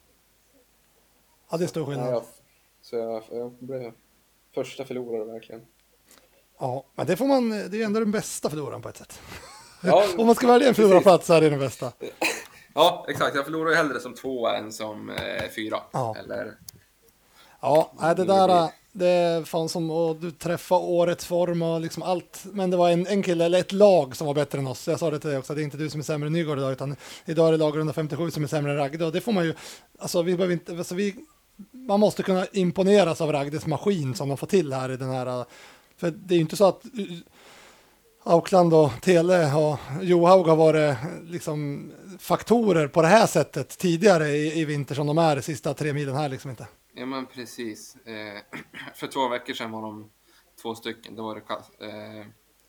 Ja, det är stor
Ja,
skillnad.
jag, så jag, jag blev första förlorare verkligen.
Ja, men det får man, det är ju ändå den bästa förloraren på ett sätt.
Ja,
Om man ska välja en förlorarplats så är det den bästa.
ja, exakt. Jag förlorar ju hellre som tvåa än som eh, fyra.
Ja.
Eller...
Ja, nej, det där, det är fan som att du träffar årets form och liksom allt. Men det var en, en kille, eller ett lag som var bättre än oss. Jag sa det till dig också, det är inte du som är sämre än Nygård idag, utan idag är det lag hundrafemtiosju som är sämre än Ragde. Och det får man ju, alltså vi behöver inte, alltså vi, man måste kunna imponeras av Ragdes maskin som de får till här i den här, för det är ju inte så att Auckland och Tele och Johaug har varit liksom faktorer på det här sättet tidigare i, i vinter som de är de sista tre milen här liksom inte.
Ja, men precis. Eh, för två veckor sedan var de två stycken. Då var det Kas- eh,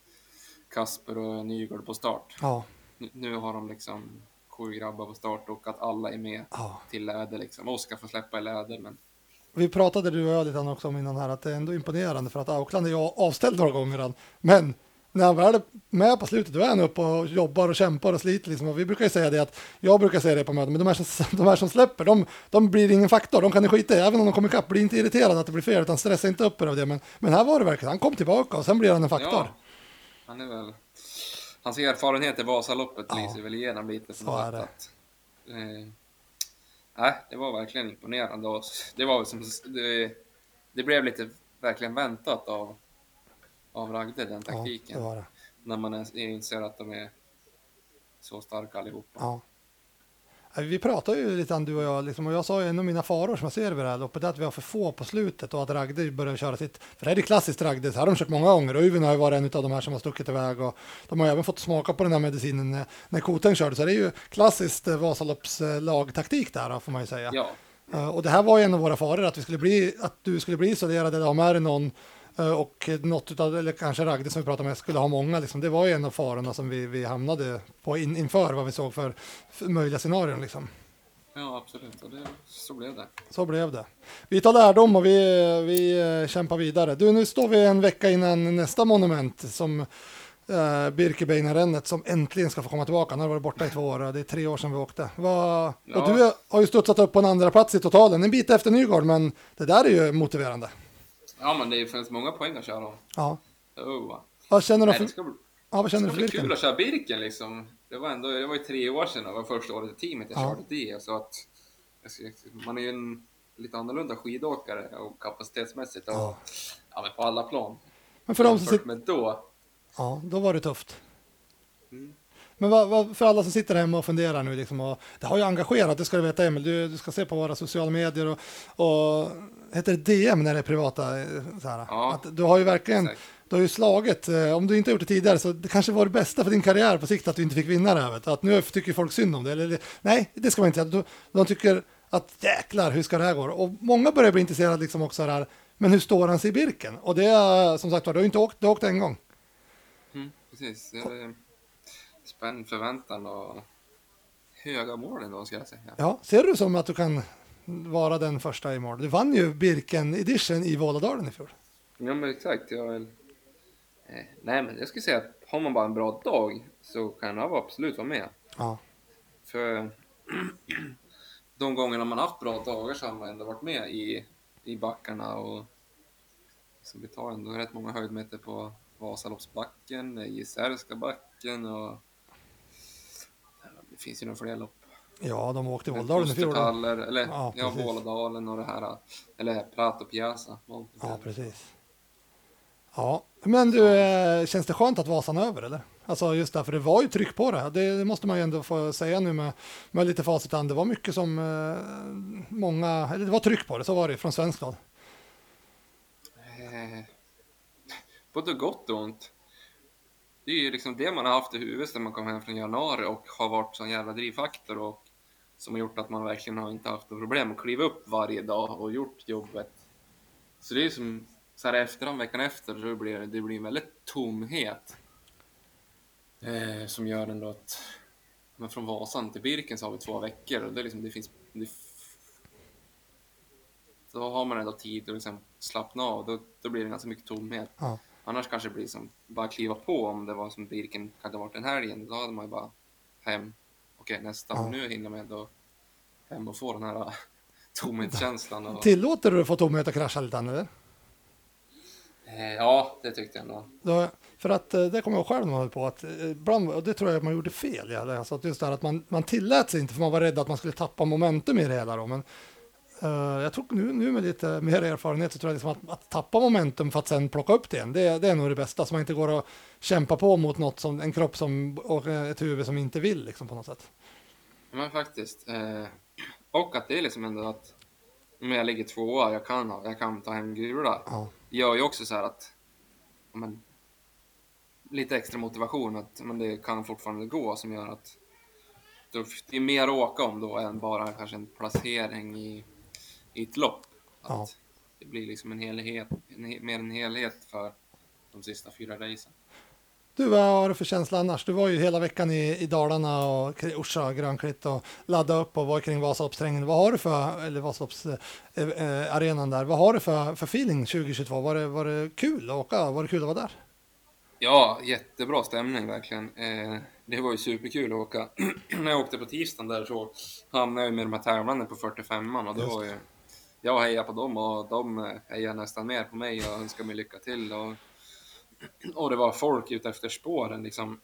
Kasper och Nygård på start.
Ja,
Nu, nu har de liksom sju grabbar på start och att alla är med
ja.
till läder liksom. Oskar får släppa i läder, men
Vi pratade du och jag lite också om innan här att det är ändå imponerande för att Auckland är ju avställd några gånger redan. Men när han väl är med på slutet då är han uppe och jobbar och kämpar och sliter liksom. Och vi brukar ju säga det att, jag brukar säga det på möten, men de här som, de här som släpper, de, de blir ingen faktor. De kan ni skita i, även om de kommer ikapp, blir inte irriterade att det blir fel utan stressa inte upp er av det. Men, men här var det verkligen, han kom tillbaka och sen blir han en faktor.
ja, han är väl... Hans erfarenhet i Vasaloppet
Ja.
lyser väl igenom lite. För
Så är det.
Att, eh, nej, det var verkligen imponerande. Och det var som... Det, det blev lite verkligen väntat av, av Ragde, den
Ja,
taktiken.
det var det.
När man ens inser att de är så starka allihopa.
Ja. Vi pratar ju lite om du och jag, liksom, och jag sa ju en av mina faror som jag ser över det här loppet, att vi har för få på slutet och att Ragde börjar köra sitt, för det är det klassiskt Ragde, så här har de kört många gånger och Uvin har ju varit en av de här som har stuckit iväg och de har ju även fått smaka på den här medicinen när, när Koteng körde, så det är ju klassiskt eh, Vasalopps eh, lagtaktik där då, får man ju säga.
Ja,
Uh, och det här var ju en av våra faror, att, vi skulle bli, att du skulle bli isolerad eller ha med dig någon uh, och något utav, eller kanske Ragde som vi pratade med skulle ha många liksom. Det var ju en av farorna som vi, vi hamnade på in, inför vad vi såg för, för möjliga scenarion liksom.
ja absolut. Och det, så blev det.
Så blev det. Vi tar lärdom och vi, vi uh, kämpar vidare. Du, nu står vi en vecka innan nästa monument som uh, Birkebeinerrennet som äntligen ska få komma tillbaka. Han har varit borta i två år och det är tre år sedan vi åkte. Va,
Ja.
Och du har ju studsat upp på en andra plats i totalen, en bit efter Nygård, men det där är ju motiverande.
Ja, men det finns många poäng att köra om.
Ja.
Oh.
Vad känner du
Nej,
för,
det ska bli,
ja, vad känner
det
du
ska
för
bli kul
Birken?
att köra Birken liksom. Det var ändå, det var ju tre år sedan och det var första året i teamet jag
Ja.
körde det. Så att, man är ju en lite annorlunda skidåkare och kapacitetsmässigt och
Ja.
ja, men på alla plan.
Men för de som
Jämfört
sitter,
med då.
ja, då var det tufft.
Mm.
Men vad, vad, för alla som sitter hemma och funderar nu, liksom, och det har ju engagerat, det ska du veta Emil, du, du ska se på våra sociala medier och, och heter det D M när det är privata, så här,
Ja,
att du har ju verkligen,
exakt.
du har ju slagit, om du inte har gjort det tidigare så det kanske var det bästa för din karriär på sikt att du inte fick vinna det här, vet, att nu tycker folk synd om det, eller nej, det ska man inte säga, de tycker att jäklar, hur ska det här gå? Och många börjar bli intresserade liksom också här, men hur står han sig i Birken? Och det är som sagt var, du har inte åkt, du har åkt en gång.
Mm, precis. Det är spänd förväntan och höga mål ändå, ska jag säga.
Ja, ser du som att du kan vara den första i mål? Du vann ju Birken Edition i Vålådalen i fjol.
Ja, men exakt. Jag vill... eh, nej, men jag skulle säga att har man bara en bra dag så kan jag absolut vara med.
Ja.
För de gångerna man haft bra dagar så har man ändå varit med i, i backarna. Och så vi tar ändå rätt många höjdmeter på Vasaloppsbacken, Gisärska backen och det finns ju några fler lopp.
Ja, de åkte i Vålådalen i fjol.
Fostertaller, eller
Ja,
ja,
precis.
Vålådalen och det här, eller Prato Piazza.
Ja, precis. Ja, men du, eh, känns det skönt att Vasan är över, eller? Alltså just därför, det var ju tryck på det. Det måste man ju ändå få säga nu med, med lite facit an. Det var mycket som eh, många, eller det var tryck på det, så var det från svensk håll.
Eh, både gott och ont. Det är ju liksom det man har haft i huvudet när man kom hem från januari och har varit sån jävla drivfaktor och som har gjort att man verkligen har inte haft något problem att kliva upp varje dag och gjort jobbet. Så det är som så här efterhand, veckan efter, så blir det, det blir en väldigt tomhet. Eh, som gör ändå att men från Vasan till Birken så har vi två veckor och det, är liksom, det finns det, då har man ändå tid att liksom slappna av, då, då blir det ganska mycket tomhet.
Ja.
Annars kanske det blir som bara kliva på om det var som Birken hade varit den här igen, då hade man ju bara hem, okej nästa,
Ja.
nu hinner man ändå hem och få den här tomhetskänslan. Och,
Tillåter du att få tomhet att krascha lite, eller?
eh, ja, det tyckte jag nog.
Då, för att eh, det kommer jag själv ihåg på att eh, ibland, och det tror jag att man gjorde fel. Ja, alltså att just det här att man, man tillät sig inte för man var rädd att man skulle tappa momentum i det hela då, men eh, jag tror nu, nu med lite mer erfarenhet så tror jag liksom att, att tappa momentum för att sen plocka upp det igen, det, det är nog det bästa, så man inte går och kämpa på mot något som, en kropp som, och ett huvud som inte vill liksom på något sätt.
Men faktiskt, eh, och att det är liksom ändå att om jag ligger tvåa, jag kan, jag kan ta hem gula.
Ja.
Gör ju också så här att men, lite extra motivation att men det kan fortfarande gå, som gör att det är mer att åka om då än bara kanske en placering i, i ett lopp. Att
Ja.
det blir liksom en helhet, en, mer en helhet för de sista fyra racen.
Du, vad har du för känsla annars? Du var ju hela veckan i, i Dalarna och Orsa, Grönklitt och laddade upp och var kring Vasaloppsträngen. Vad har du för, eller Vasaloppsarenan där, vad har du för, för feeling tjugo tjugotvå? Var det, var det kul att åka? Var det kul att vara där?
Ja, jättebra stämning verkligen. Eh, det var ju superkul att åka. När jag åkte på tisdagen där så hamnade jag med de här tävlande på fyrtiofemman och då var ju jag hejade på dem och de hejade nästan mer på mig och önskade mig lycka till. Och, och det var folk ute efter spåren liksom.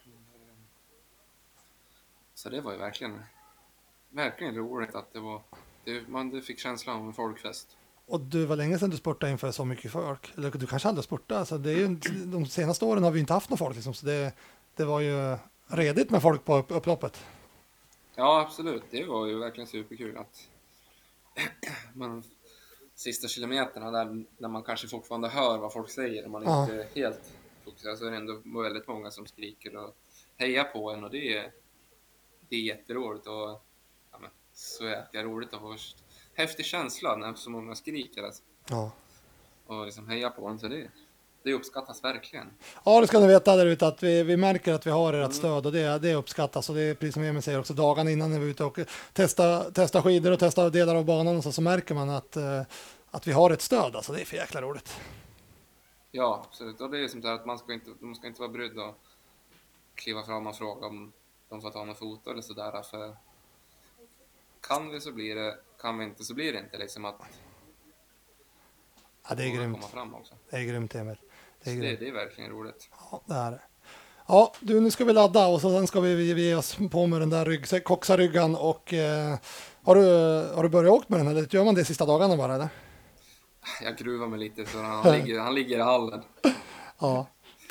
Så det var ju verkligen, verkligen roligt att det var, det, man det fick känslan av en folkfest.
Och du, var länge sedan du sportade inför så mycket folk. Eller du kanske aldrig sportade. Alltså, det är ju, de senaste åren har vi inte haft någon folk. Liksom, så det, det var ju redigt med folk på upp, upploppet.
Ja, absolut. Det var ju verkligen superkul att man sista kilometerna där, där man kanske fortfarande hör vad folk säger och man
Ja.
inte är helt fokuserad, så är det ändå väldigt många som skriker och hejar på en och det är, det är jätteroligt och ja, men, så jäkla roligt att få häftig känsla när så många skriker alltså,
Ja.
och liksom hejar på en, så det, det uppskattas verkligen.
Ja, det ska ni veta där ute att vi, vi märker att vi har ert stöd och det, det uppskattas. Och det är precis som Emil säger också, dagarna innan när vi är ute och testar, testar skidor och testar delar av banan och så, så märker man att, eh, att vi har ett stöd. Alltså det är för jäkla roligt.
Ja, absolut. Och det är som så här att man ska inte, man ska inte vara brydd och kliva fram och fråga om de får ta med foto eller sådär. För kan vi så blir det, kan vi inte så blir det inte liksom att
Ja, det är
komma
grymt.
fram också.
Det är grymt, Emil. Det är
Så det,
grymt.
det är verkligen roligt.
Ja, det är det. Ja, du, nu ska vi ladda och så sen ska vi ge oss på med den där rygg, koxaryggan och eh, har, du, har du börjat åkt med den eller gör man det sista dagarna bara eller?
Jag gruvar mig lite så han ligger, han ligger i hallen.
Ja,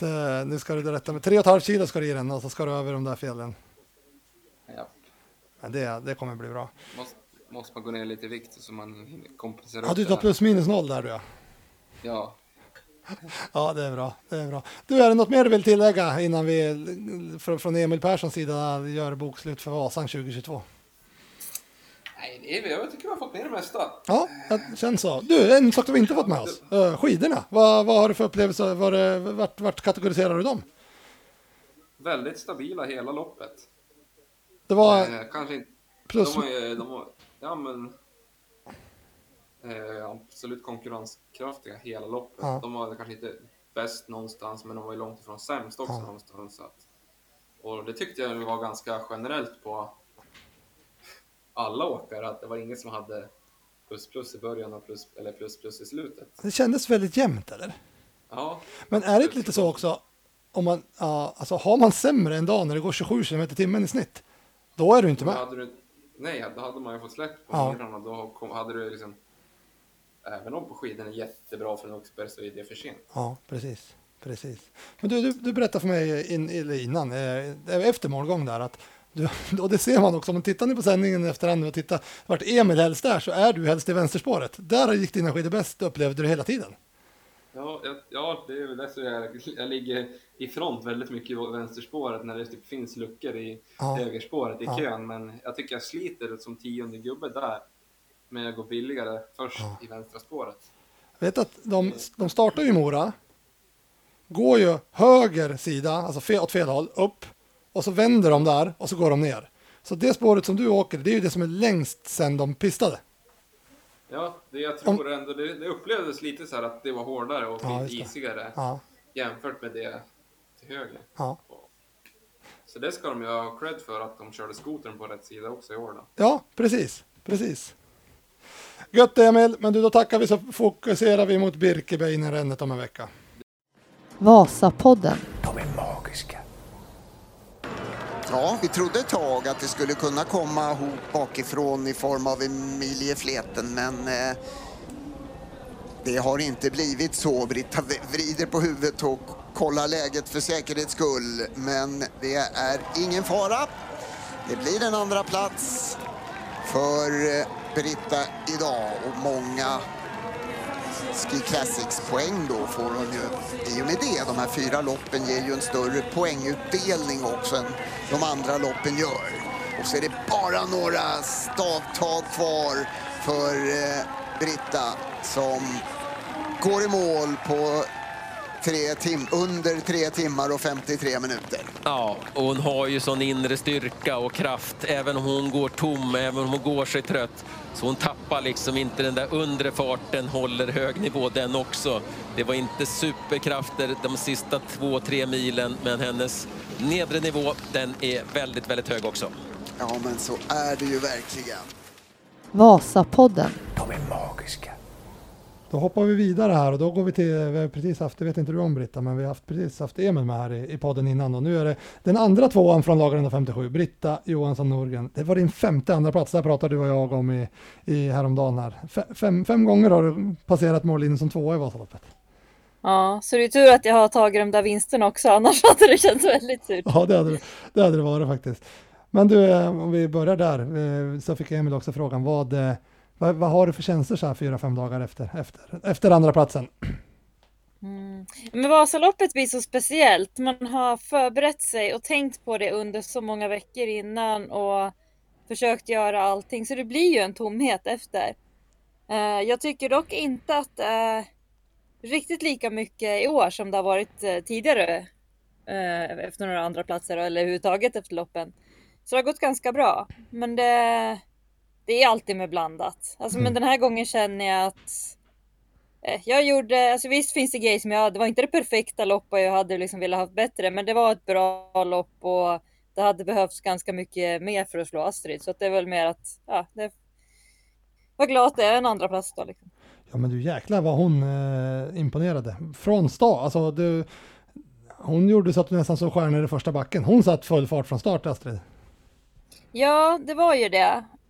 att eh, nu ska du rätta med tre och ett halvt kilo ska du i den och så ska du över de där felen.
Ja.
Men det, det kommer bli bra.
Måste, måste man gå ner lite i vikt så man kompenserar.
Ja, du tar plus minus noll där du ja.
Ja.
Ja, det är bra. Det är bra. Du, är det något mer du vill tillägga innan vi från, från Emil Perssons sida gör bokslut för Vasan tjugo tjugotvå?
Nej, det är, jag tycker vi har fått med det mesta.
Ja, det känns så. Du, en sak du inte fått med oss. Uh, skidorna. Vad, vad har du för upplevelse? Var det, vart, vart kategoriserar du dem?
Väldigt stabila hela loppet.
Det var
eh, kanske inte.
plus...
De var, ju- de var, ja men eh, absolut konkurrenskraftiga hela loppet.
Ja.
De var kanske inte bäst någonstans, men de var ju långt ifrån sämst också
Ja.
någonstans. Så att, och det tyckte jag var ganska generellt på alla åkare, att det var ingen som hade plus plus i början och plus, eller plus plus i slutet.
Det kändes väldigt jämnt, eller?
Ja.
Men är det inte lite så också, om man, ja, alltså har man sämre en dag när det går tjugosju kilometer i timmen i snitt, då är du inte
Då
med.
hade du, nej, då hade man ju fått släppt på
Ja.
mirrarna. Då kom, hade du liksom, även om på skidorna är jättebra för en Oxberg så är det för sent.
Ja, precis. precis. Men du, du, du berättade för mig in, eller innan, eh, efter målgång där, att du, och det ser man också, om man tittar ni på sändningen efterhand och tittar vart Emil helst är, så är du helst i vänsterspåret. Där gick dina skidor bäst, upplevde du hela tiden.
Ja, jag, ja, det är väl därför jag, jag ligger i front väldigt mycket i vänsterspåret när det typ finns luckor i
Ja.
högerspåret i
Ja.
kön. Men jag tycker jag sliter som tionde gubbe där. Men jag går billigare först
Ja.
i vänstra spåret.
Jag vet att de, de startar ju i Mora, går ju höger sida, alltså fel, åt fel håll, upp, och så vänder de där och så går de ner. Så det spåret som du åker, det är ju det som är längst sedan de pistade.
Ja, det jag tror ändå, det, det upplevdes lite så här att det var hårdare och
Ja,
lite
just det.
isigare
Ja,
jämfört med det till höger.
ja.
Så det ska de ju ha cred för, att de körde skotern på rätt sida också i år då.
Ja, precis, precis. Gött Emil, men du, då tackar vi, så fokuserar vi mot Birkebeinerrännet om en vecka.
Vasapodden.
De är magiska.
Ja, vi trodde ett tag att det skulle kunna komma hot bakifrån i form av Emilie Fleten, men eh, det har inte blivit så. Britta vrider på huvudet och kollar läget för säkerhets skull, men det är ingen fara. Det blir en andra plats för eh, Britta idag, och många Ski Classics-poäng då får hon ju i och med det. De här fyra loppen ger ju en större poängutdelning också än de andra loppen gör. Och så är det bara några stavtag kvar för eh, Britta som går i mål på tre tim- under tre timmar och femtiotre minuter.
Ja, och hon har ju sån inre styrka och kraft, även om hon går tom, även om hon går sig trött. Så hon tappar liksom inte den där undre farten, håller hög nivå den också. Det var inte superkrafter de sista två, tre milen, men hennes nedre nivå, den är väldigt, väldigt hög också.
Ja, men så är det ju verkligen.
Vasapodden.
De är magiska.
Då hoppar vi vidare här och då går vi till, vi har precis haft, det vet inte du om Britta, men vi har haft, precis haft Emil med här i, i podden innan, och nu är det den andra tvåan från lag femtiosju, Britta Johansson Norgren. Det var din femte andra plats, där pratade du och jag om i, i häromdagen här. F- fem, fem gånger har du passerat mållinjen som tvåa i Vasaloppet.
Ja, så det är tur att jag har tagit de där vinsterna också, annars hade det känts väldigt surt.
Ja, det hade det, det hade det varit faktiskt. Men du, om vi börjar där, så fick Emil också frågan, vad, vad, vad har du för känslor så här fyra, fem dagar efter, efter, efter andra platsen?
Mm. Men Vasaloppet blir så speciellt. Man har förberett sig och tänkt på det under så många veckor innan och försökt göra allting. Så det blir ju en tomhet efter. Jag tycker dock inte att det är riktigt lika mycket i år som det har varit tidigare efter några andra platser eller överhuvudtaget efter loppen. Så det har gått ganska bra. Men det, det är alltid med blandat. Alltså, mm. Men den här gången känner jag att jag gjorde, alltså visst finns det grejer som jag, det var inte det perfekta lopp och jag hade liksom velat ha bättre, men det var ett bra lopp och det hade behövts ganska mycket mer för att slå Astrid, så att det är väl mer att, ja, det var glad att det är en andra plats då liksom.
Ja, men du jäklar vad hon eh, imponerade från start, alltså du, hon gjorde så att du nästan så stjärnor i första backen, hon satt full fart från start, Astrid.
Ja, det var ju det.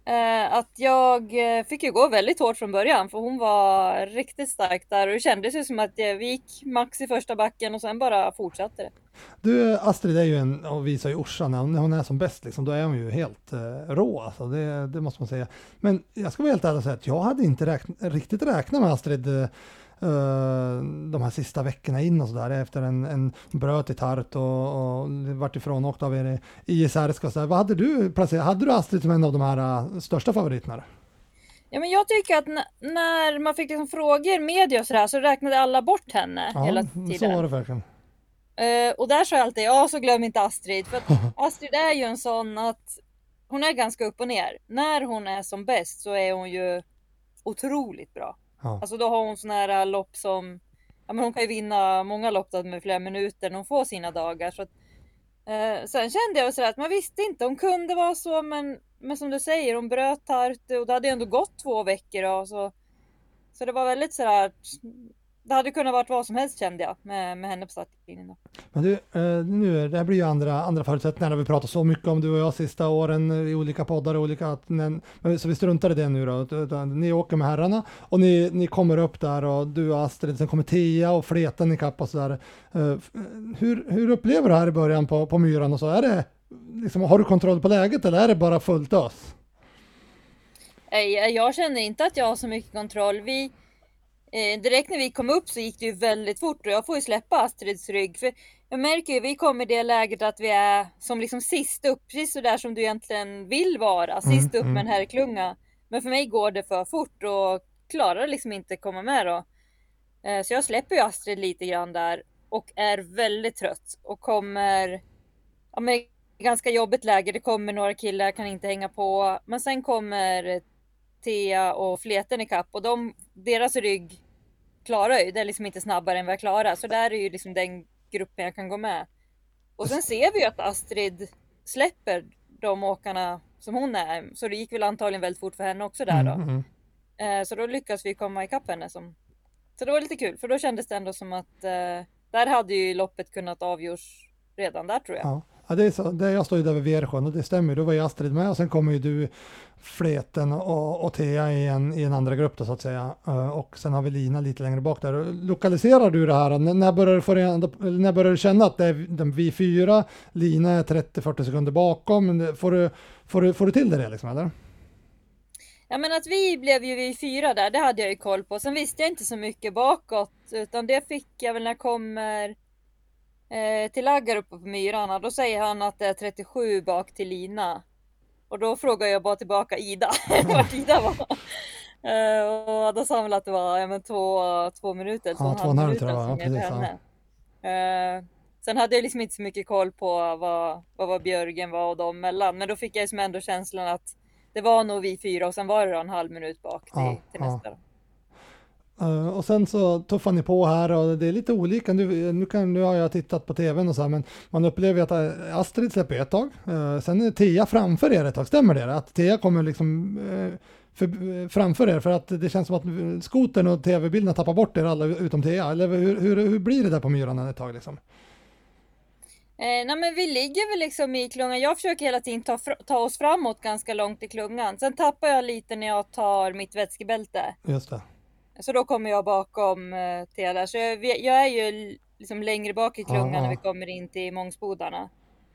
Eh, att jag eh, fick ju gå väldigt hårt från början, för hon var riktigt stark där och det kändes ju som att eh, vi gick max i första backen och sen bara fortsatte det.
Du, Astrid är ju en, och visar ju Orsa när hon, när hon är som bäst, liksom, då är hon ju helt eh, rå, alltså, det, det måste man säga. Men jag ska vara helt ärlig och säga att jag hade inte räkn, riktigt räknat med Astrid eh, de här sista veckorna in och sådär, efter en, en bröt i Tart och, och vart ifrån åkt av er i Isärska och så där. Vad hade du placerat? Hade du Astrid som en av de här uh, största favoriterna?
Ja, men jag tycker att n- när man fick liksom frågor, media och sådär, så räknade alla bort henne
Ja,
hela tiden.
så var det verkligen.
Uh, och där sa jag alltid, ja så glöm inte Astrid. För att Astrid är ju en sån att hon är ganska upp och ner. När hon är som bäst så är hon ju otroligt bra.
Ja.
Alltså då har hon såna här lopp som, ja men hon kan ju vinna många lopp med flera minuter när hon får sina dagar. Så att, uh, sen kände jag så att man visste inte, hon kunde vara så, men, men som du säger, hon bröt Tart och det hade ändå gått två veckor då, så, så det var väldigt sådär. Det hade kunnat varit vad som helst, kände jag, med, med henne på startlinjen.
Men du, eh, nu, det här blir ju andra, andra förutsättningar när vi pratar så mycket om du och jag sista åren i olika poddar och olika, men, så vi struntar i det nu då. Ni åker med herrarna och ni, ni kommer upp där och du och Astrid, sen kommer Tia och Fleten i kapp och sådär. Eh, hur, hur upplever du här i början på, på myran och så? Är det, liksom, har du kontroll på läget eller är det bara fullt ös?
Nej, jag känner inte att jag har så mycket kontroll. Vi Eh, direkt när vi kom upp så gick det ju väldigt fort och jag får ju släppa Astrids rygg. För jag märker ju att vi kommer i det läget att vi är som liksom sist upp, precis så där som du egentligen vill vara. Sist upp
mm,
med en herrklunga. Men för mig går det för fort och klarar liksom inte komma med då. Eh, så jag släpper ju Astrid lite grann där och är väldigt trött. Och kommer, ja men ganska jobbigt läge. Det kommer några killar, kan inte hänga på. Men sen kommer Tia och Fleten i kapp och de, deras rygg klarar ju, det är liksom inte snabbare än vad jag klarar, så där är ju liksom den gruppen jag kan gå med. Och sen ser vi ju att Astrid släpper de åkarna som hon är, så det gick väl antagligen väldigt fort för henne också där då.
Mm,
mm. Så då lyckas vi komma i kapp henne som... Så det var lite kul, för då kändes det ändå som att eh, där hade ju loppet kunnat avgörs redan där, tror jag.
Ja. Ja, det är så, det, jag står ju där vid Versjön och det stämmer, då var ju Astrid med och sen kommer ju du, Fleten och, och Tia i en, i en andra grupp då, så att säga, och sen har vi Lina lite längre bak där. Lokaliserar du det här, när, när, börjar, du få, när börjar du känna att det är de, vi fyra, Lina är trettio till fyrtio sekunder bakom, får du, får du, får du till det liksom, eller?
Ja, men att vi blev ju vi fyra där, det hade jag ju koll på. Sen visste jag inte så mycket bakåt, utan det fick jag väl när jag kommer till Aggar uppe på myrarna. Då säger han att det är trettiosju bak till Lina. Och då frågar jag bara tillbaka Ida. Vart Ida var. Och då sa han väl att det var ja, men två, två minuter.
Ja, två och en halv tror jag. Ja, precis,
ja. Sen hade jag liksom inte så mycket koll på vad, vad var Björgen var och dem mellan. Men då fick jag som ändå känslan att det var nog vi fyra. Och sen var det då en halv minut bak till,
ja,
till nästa.
Ja. Uh, och sen så tuffar ni på här och det är lite olika. Nu, nu, kan, nu har jag tittat på tvn och så här, men man upplever att Astrid släpper ett tag. Uh, sen är Tia framför er ett tag. Stämmer det? Att Tia kommer liksom uh, för, framför er för att det känns som att skotern och tv-bilderna tappar bort er alla utom Tia. Eller hur, hur, hur blir det där på myran ett tag liksom?
Eh, nej men vi ligger väl liksom i klungan. Jag försöker hela tiden ta, ta oss framåt ganska långt i klungan. Sen tappar jag lite när jag tar mitt vätskebälte.
Just det.
Så då kommer jag bakom eh, till där. Så jag, jag är ju liksom längre bak i klungan, ja, när vi kommer in till Mångsbodarna.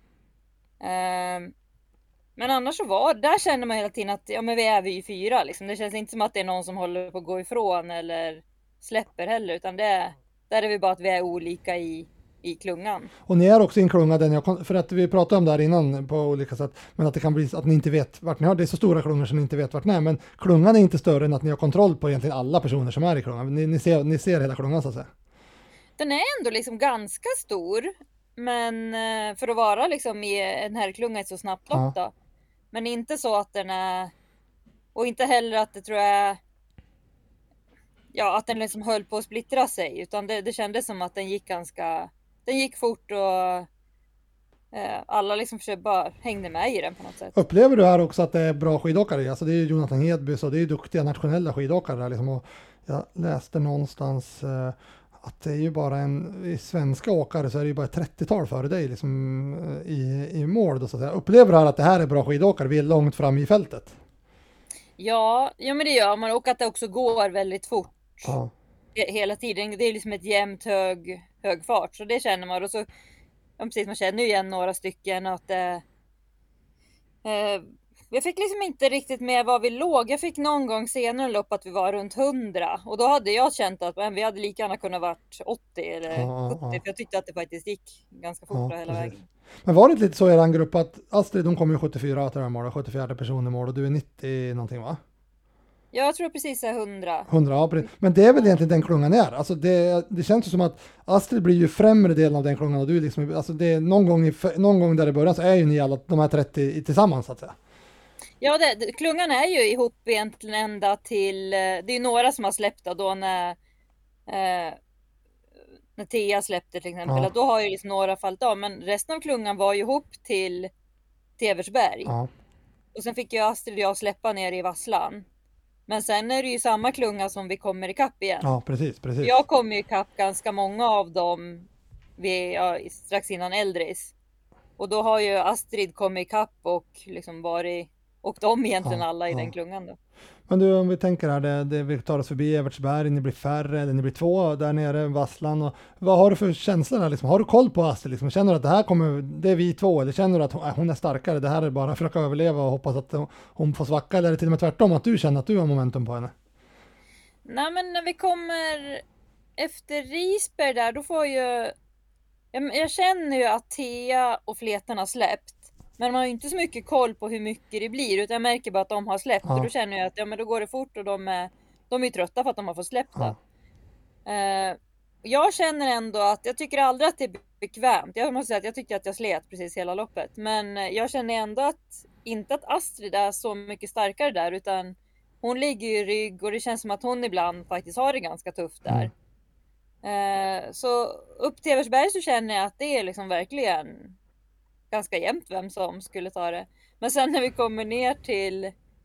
Eh, men annars så var, där känner man hela tiden att ja, men vi är vi fyra. Liksom. Det känns inte som att det är någon som håller på att gå ifrån eller släpper heller. Utan det är, där är vi bara att vi är olika i, i klungan.
Och ni är också i en klunga, den jag, för att vi pratade om det här innan på olika sätt, men att det kan bli att ni inte vet vart ni har, det är så stora klungor som ni inte vet vart ni är, men klungan är inte större än att ni har kontroll på egentligen alla personer som är i klungan. Ni, ni, ser, ni ser hela klungan så att säga.
Den är ändå liksom ganska stor, men för att vara liksom i en herrklunga ett så snabbt lopp, ja, då. Men inte så att den är, och inte heller att det tror jag, ja, att den liksom höll på att splittra sig, utan det, det kändes som att den gick ganska, den gick fort och eh, alla liksom försökte bara hängde med i den på något sätt.
Upplever du här också att det är bra skidåkare? Alltså det är ju Jonathan Hedby, så det är ju duktiga nationella skidåkare där liksom, och jag läste någonstans eh, att det är ju bara en, i svenska åkare så är det ju bara ett trettiotal före dig liksom, i, i mål då, så att säga. Upplever du här att det här är bra skidåkare? Vi är långt fram i fältet.
Ja, ja men det gör man, och att det också går väldigt fort.
Ja.
Hela tiden. Det är liksom ett jämnt hög, hög fart, så det känner man. Och så, ja, precis, man känner ju igen några stycken att eh, eh, jag fick liksom inte riktigt med var vi låg. Jag fick någon gång senare lopp att vi var runt hundra, och då hade jag känt att men, vi hade lika gärna kunnat varit åttio eller
Ja,
sjuttio,
ja.
för jag tyckte att det faktiskt gick ganska fort
Ja,
hela
precis.
vägen.
Men var det inte lite så i er grupp att Astrid, de kom ju sjuttiofyra till det här målet, sjuttiofyra personer mål, och du är nittio någonting, va?
Jag tror precis är hundra.
hundra, ja, precis. Men det är väl egentligen den klungan är. Alltså det, det känns ju som att Astrid blir ju främre delen av den klungan, och du är liksom, alltså det är någon gång, i, någon gång där i början så är ju ni alla de här trettio i- tillsammans så att säga.
Ja, det, det- klungan är ju ihop egentligen ända till, eh, det är några som har släppt då när, eh, när Thea släppte till exempel,
Ja.
att då har ju liksom några fallit av, men resten av klungan var ju ihop till Eversberg.
Ja,
Och sen fick ju Astrid och jag släppa ner i Vasslan. Men sen är det ju samma klunga som vi kommer ikapp igen.
ja precis, precis.
Jag kom ju ikapp ganska många av dem vid, ja, strax innan Eldris. Och då har ju Astrid kommit ikapp och liksom varit, och de egentligen
Ja,
alla i
ja.
den klungan då.
Men du, om vi tänker här, det, det, vi tar oss förbi Evertsberg, ni blir färre, eller ni blir två där nere, Vasslan. Och vad har du för känslor där, liksom? Har du koll på Astrid? Liksom? Känner du att det här kommer, det är vi två, eller känner du att hon, äh, hon är starkare? Det här är bara att försöka överleva och hoppas att hon, hon får svacka, eller är det till och med tvärtom, att du känner att du har momentum på henne?
Nej, men när vi kommer efter Risberg där, då får ju, jag, jag känner ju att Thea och Fletan har släppt. Men man har ju inte så mycket koll på hur mycket det blir, utan jag märker bara att de har släppt.
Ja.
Och då känner jag att ja, men då går det fort, och de är, de är trötta för att de har fått släppt det. Eh, jag känner ändå att jag tycker aldrig att det är bekvämt. Jag måste säga att jag tycker att jag slet precis hela loppet. Men eh, jag känner ändå att inte att Astrid är så mycket starkare där, utan hon ligger ju i rygg, och det känns som att hon ibland faktiskt har det ganska tufft där. Eh, så upp till Eversberg så känner jag att det är liksom verkligen ganska jämnt vem som skulle ta det. Men sen när vi kommer ner till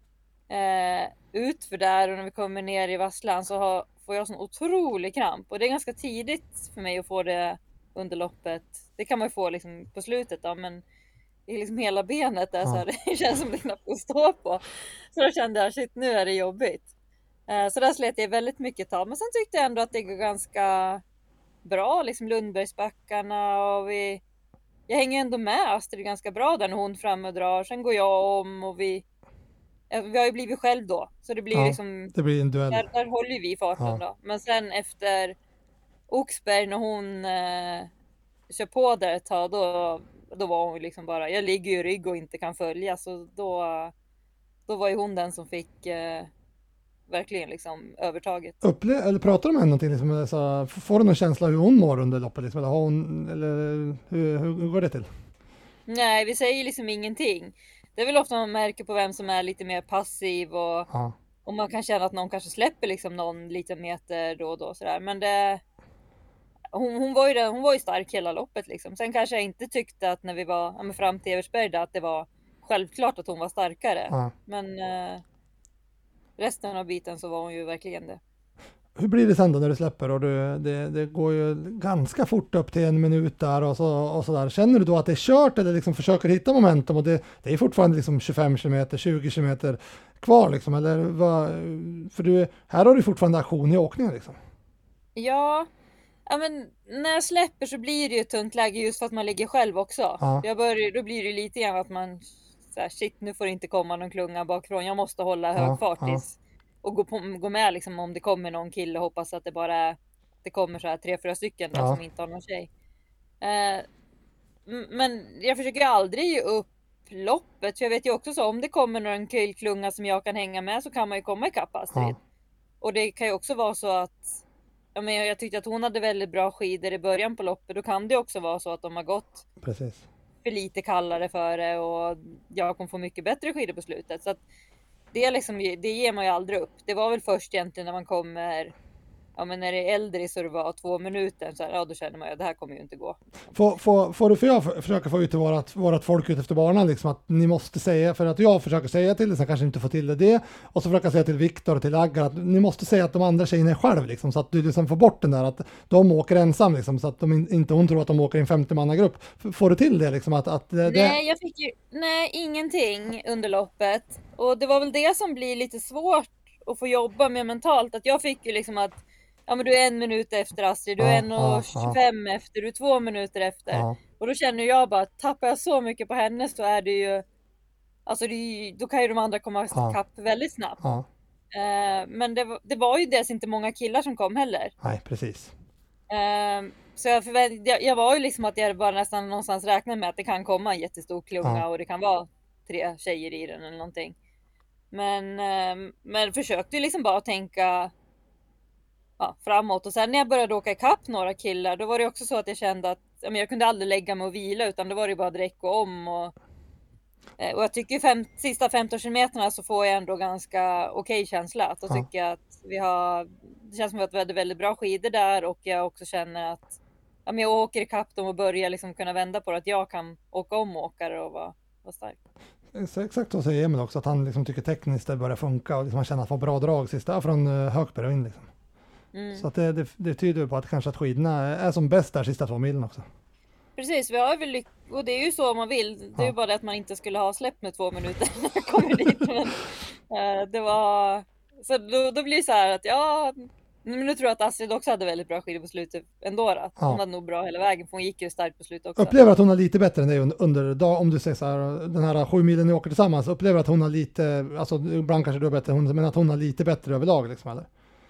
eh, utför där, och när vi kommer ner i Vasslan, så har, får jag sån otrolig kramp. Och det är ganska tidigt för mig att få det under loppet. Det kan man ju få liksom på slutet då, men det är liksom hela benet där, så här, det känns som det knappt går att stå på. Så då kände jag, shit, nu är det jobbigt. Eh, så där slet jag väldigt mycket tag. Men sen tyckte jag ändå att det går ganska bra, liksom Lundbergsbackarna, och vi, jag hänger ändå med Astrid ganska bra där när hon fram och drar. Sen går jag om, och vi, eh, vi har ju blivit själv då, så det blir
Ja,
liksom,
det blir en duell.
där, där håller vi farten
Ja.
då. Men sen efter Oxberg, när hon eh, kör på där ett tag, då, då var hon liksom bara, jag ligger ju i rygg och inte kan följa, så då, då var ju hon den som fick eh, verkligen liksom övertaget.
Upple- eller pratar du med henne någonting? Liksom, så, får du någon känsla hur hon mår under loppet? Liksom, eller har hon, eller hur, hur, hur går det till?
Nej, vi säger liksom ingenting. Det är väl ofta man märker på vem som är lite mer passiv, och,
Ja,
och man kan känna att någon kanske släpper liksom någon liten meter då och då sådär. Men det, hon, hon, var ju det, hon var ju stark hela loppet liksom. Sen kanske jag inte tyckte att när vi var ja, men fram till Eversberg där, att det var självklart att hon var starkare.
ja.
Men eh, resten av biten så var hon ju verkligen det.
Hur blir det sen då när du släpper? Och du, det, det går ju ganska fort upp till en minut där och så, och så där. Känner du då att det är kört, eller liksom försöker hitta momentum? Och det, det är fortfarande liksom tjugofem kilometer, tjugo kilometer kvar liksom, eller vad? För du, här har du fortfarande aktion i åkningen liksom.
Ja, ja men när jag släpper så blir det ju ett tunt läge, just för att man ligger själv också.
Ja.
Jag börjar, då blir det lite grann att man så här, shit, nu får det inte komma någon klunga bakifrån. Jag måste hålla hög
Ja,
fart
ja.
tills, och gå, på, gå med liksom, om det kommer någon kille, och hoppas att det bara är, det kommer så här tre, fyra stycken där,
Ja.
som inte har någon tjej. Eh, m- men jag försöker ju aldrig ge upp loppet, för jag vet ju också så, om det kommer någon killklunga som jag kan hänga med, så kan man ju komma ikapp Astrid.
Ja.
Och det kan ju också vara så att, ja, men jag tyckte att hon hade väldigt bra skidor i början på loppet. Då kan det också vara så att de har gått
Precis.
för lite kallare före, och jag kommer få mycket bättre skidor på slutet. Så att det, är liksom, det ger man ju aldrig upp. Det var väl först egentligen när man kommer, ja, men när det är äldre, så det var två minuter, så här, ja, då känner man ju att det här kommer ju inte gå.
Får, får, får du för jag för- försöka få ut till vårat, vårat folk ut efter banan liksom, att ni måste säga, för att jag försöker säga till det, sen kanske inte får till det, det och så försöker jag säga till Viktor och till Aggar att ni måste säga att de andra tjejerna är själv liksom, så att du liksom får bort den där att de åker ensam liksom, så att de in, inte hon tror att de åker i en femtio-mannagrupp. F- Får du till det liksom, att, att det, det...
Nej, jag fick ju, nej, ingenting under loppet. och det var väl det som blir lite svårt att få jobba med mentalt. Att jag fick ju liksom att ja, men du är en minut efter Astrid, du är
Ja,
en
ja,
och tjugofem efter, du är två minuter efter.
Ja.
Och då känner jag bara, tappar jag så mycket på henne så är det ju, alltså det är ju, då kan ju de andra komma
Ja.
ikapp väldigt snabbt.
Ja.
Eh, men det, var- det var ju dels inte många killar som kom heller.
Nej, precis.
Eh, så jag, förvänt, jag, jag var ju liksom att jag bara nästan någonstans räknade med att det kan komma en jättestor klunga
Ja.
och det kan vara tre tjejer i den eller någonting. Men, eh, men försökte ju liksom bara tänka ja, framåt. Och sen när jag började åka ikapp några killar, då var det också så att jag kände att ja, men jag kunde aldrig lägga mig och vila, utan det var det bara direkt gå om. Och, eh, och jag tycker fem, sista femton kilometerna så får jag ändå ganska okej känsla. Då
Ja.
tycker jag att vi har, det känns som att vi hade väldigt bra skidor där, och jag också känner att ja, men jag åker ikapp dem och börjar liksom kunna vända på det, att jag kan åka om åkare och vara, vara stark.
Så exakt så säger Emil också, att han liksom tycker tekniskt det börjar funka och liksom han känner att han får bra drag sista från uh, Högberg och in liksom.
Mm.
Så att det, det, det tyder på att kanske att skidorna är som bäst där sista två milen också.
Precis, vi har väl lyck- och det är ju så om man vill. Det är
Ja.
ju bara det att man inte skulle ha släppt med två minuter när jag kommer dit. Men, eh, det var... Så då, då blir det så här att ja... Men nu tror jag att Astrid också hade väldigt bra skidor på slutet ändå. Då. Hon
Ja.
hade nog bra hela vägen, för hon gick ju starkt på slutet också.
Upplever att hon har lite bättre än dig under, under dag, om du säger så här, den här sju milen ni åker tillsammans, upplever att hon har lite, alltså ibland kanske du har bättre, hon, men att hon har lite bättre överlag liksom, eller?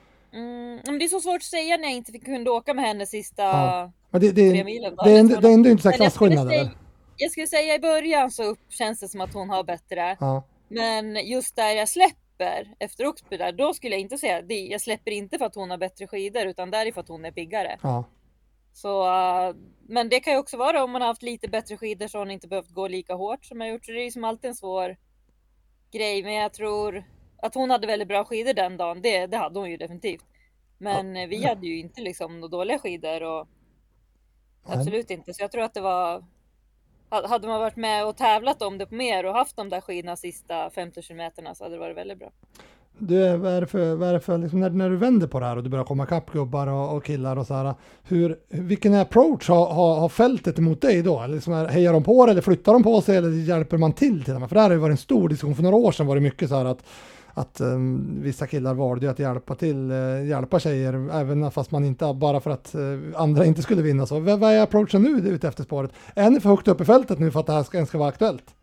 Mm, men det är så svårt att säga när jag inte fick kunde åka med henne sista
Ja. Men det, det,
tre
det,
milen.
det, är ändå- det är ändå inte så här
Men jag skulle
klasskillnad,
säga-
eller?
Jag skulle säga i början så upp, känns det som att hon har bättre.
Ja,
Men just där jag släpper efter Oxby där, då skulle jag inte säga det. Jag släpper inte för att hon har bättre skidor, utan där är för att hon är piggare.
ja,
Så, uh, men det kan ju också vara om man har haft lite bättre skidor så har hon inte behövt gå lika hårt som jag gjort. Så det är ju som alltid en svår grej. Men jag tror att hon hade väldigt bra skidor den dagen. Det, det hade hon ju definitivt. Men eh, vi hade ju inte liksom några dåliga skidor. Och
Nej.
absolut inte. Så jag tror att det var... Hade man varit med och tävlat om det på mer och haft de där skidorna sista femtio kilometerna så hade det varit väldigt bra.
du, vad är det för, vad är det för liksom, när, när du vänder på det här och du börjar komma kapp gubbar och, och killar och så här, hur, vilken approach har, har, har fältet emot dig då? Eller liksom, hejar de på det, eller flyttar de på sig, eller hjälper man till till dem? För det här har ju varit en stor diskussion, för några år sedan var det mycket så här att att um, vissa killar valde att hjälpa till, uh, hjälpa tjejer, även fast man inte, bara för att uh, andra inte skulle vinna. Så vad, vad är approachen nu ute efter spåret? Är ni för högt upp i fältet nu för att det här ska, ens ska vara aktuellt?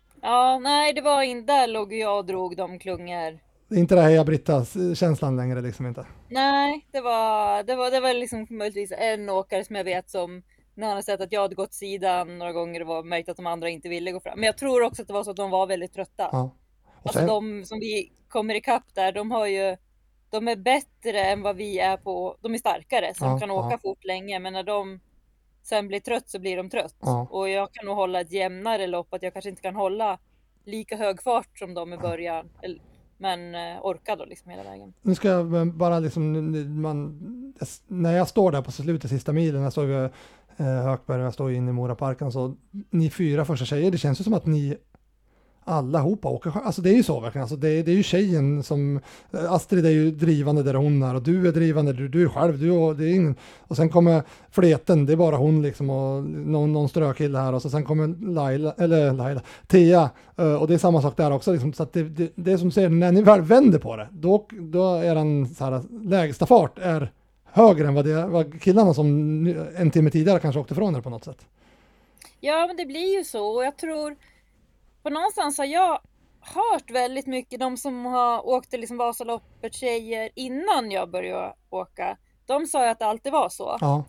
Ja, nej, det var inte, där låg jag och drog de klungor.
Det är inte det här Heja Britta-känslan längre liksom inte.
Nej, det var, det var, det var liksom möjligtvis en åkare som jag vet som, när han har sett att jag hade gått sidan några gånger, och var märkt att de andra inte ville gå fram. Men jag tror också att det var så att de var väldigt trötta.
Ja. Och
Alltså
sen,
de som vi kommer ikapp där, de har ju, de är bättre än vad vi är på, de är starkare, så
Ja,
de kan åka
ja.
fort länge, men när de sen blir trött så blir de trött.
Ja.
Och jag kan nog hålla ett jämnare lopp, att jag kanske inte kan hålla lika hög fart som de i början, eller- men eh, orkar då liksom hela vägen.
nu ska jag bara liksom, man, när jag står där på slutet sista milen, jag står vid eh, Högberg och jag står inne i Moraparken, så ni fyra första tjejer, det känns ju som att ni allihopa åker själv. Alltså det är ju så verkligen. Alltså det, det är ju tjejen som, Astrid är ju drivande där hon är och du är drivande, du, du är själv, du och, det är ingen, och sen kommer Fleten, det är bara hon liksom och någon, någon strökille här, och så sen kommer Laila, eller Laila, Thea, eh, och det är samma sak där också liksom, så att det, det, det är som du säger, när ni väl vänder på det, då, då är den så här, lägsta fart är högre än vad, det, vad killarna som nu- en timme tidigare kanske åkte från er på något sätt.
Ja, men det blir ju så, och jag tror på någonstans har jag hört väldigt mycket, de som har åkt liksom Vasaloppet, tjejer innan jag började åka, de sa ju att det alltid var så.
Ja,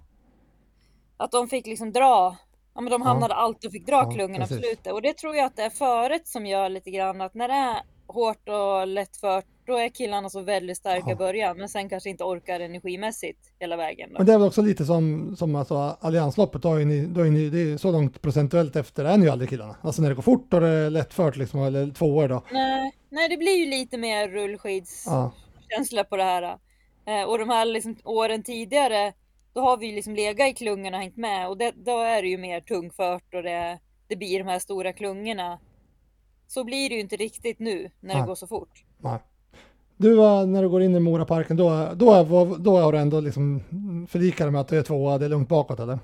Att de fick liksom dra, ja men de hamnade alltid och fick dra
Ja,
klungorna på
precis.
slutet. Och det tror jag att det är föret som gör lite grann, att när det är hårt och lättfört, då är killarna så väldigt starka
Ja.
i början, men sen kanske inte orkar energimässigt hela vägen då.
men det är väl också lite som, som alltså Alliansloppet, då är ni, då är ni, det är så långt procentuellt efter är ni ju aldrig killarna. Alltså när det går fort och det är lättfört liksom, eller tvåor då.
Nej, nej, det blir ju lite mer rullskidskänsla
Ja,
på det här. Eh, och de här liksom åren tidigare, då har vi ju liksom legat i klungorna och hängt med, och det, då är det ju mer tungfört och det, det blir de här stora klungorna. Så blir det ju inte riktigt nu när det
Nej.
går så fort.
nej. Du, eh, när du går in i Moraparken, då, då, är, då har du ändå liksom förlikat dig med att du är tvåa, det är lugnt bakåt eller?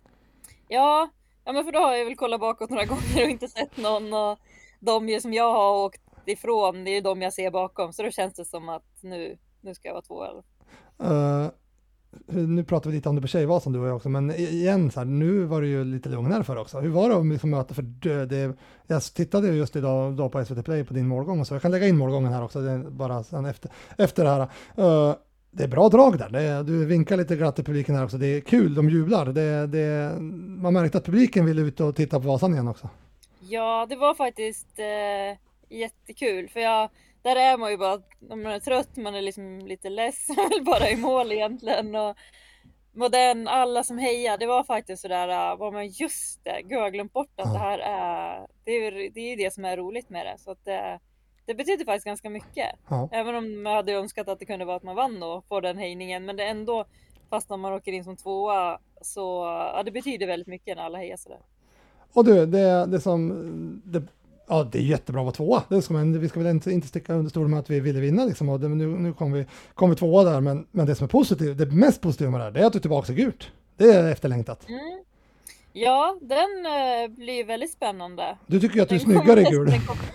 Ja, ja men för då har jag väl kollat bakåt några gånger och inte sett någon, och de ju som jag har åkt ifrån, det är ju de jag ser bakom. Så då känns det som att nu, nu ska jag vara två.
Uh, nu pratar vi lite om det på Tjejvasan du och jag också, men igen så här, nu var det ju lite lugnare för också. Hur var det att liksom möta, för det, det, jag tittade just idag då på S V T Play på din målgång, så jag kan lägga in målgången här också, det är bara sen efter, efter det här. Uh, det är bra drag där, det är, du vinkar lite glatt till publiken här också, det är kul, de jublar, det, det, man märkte att publiken ville ut och titta på Vasan igen också.
Ja, det var faktiskt eh, jättekul, för jag, där är man ju bara, om man är trött, man är liksom lite less, bara i mål egentligen. Och, och den, alla som hejar, det var faktiskt sådär, var man just det, gud jag har glömt bort att ja. det här är, det är, det är ju det som är roligt med det. Så att det, det betyder faktiskt ganska mycket. Ja. Även om man hade önskat att det kunde vara att man vann och få den hejningen, men det är ändå, fast när man åker in som tvåa, så ja, det betyder väldigt mycket när alla hejar sådär.
Och du, det, det som, det, ja det är jättebra att vara tvåa, det ska man, vi ska väl inte, inte sticka under stol med att vi ville vinna liksom, och det, nu, nu kom, vi, kom vi tvåa där, men, men det som är positivt, det mest positiva med det här, det är att du är tillbaka i gult, det är efterlängtat.
Mm. Ja, den uh, blir väldigt spännande.
Du tycker ju att du är snyggare i gul.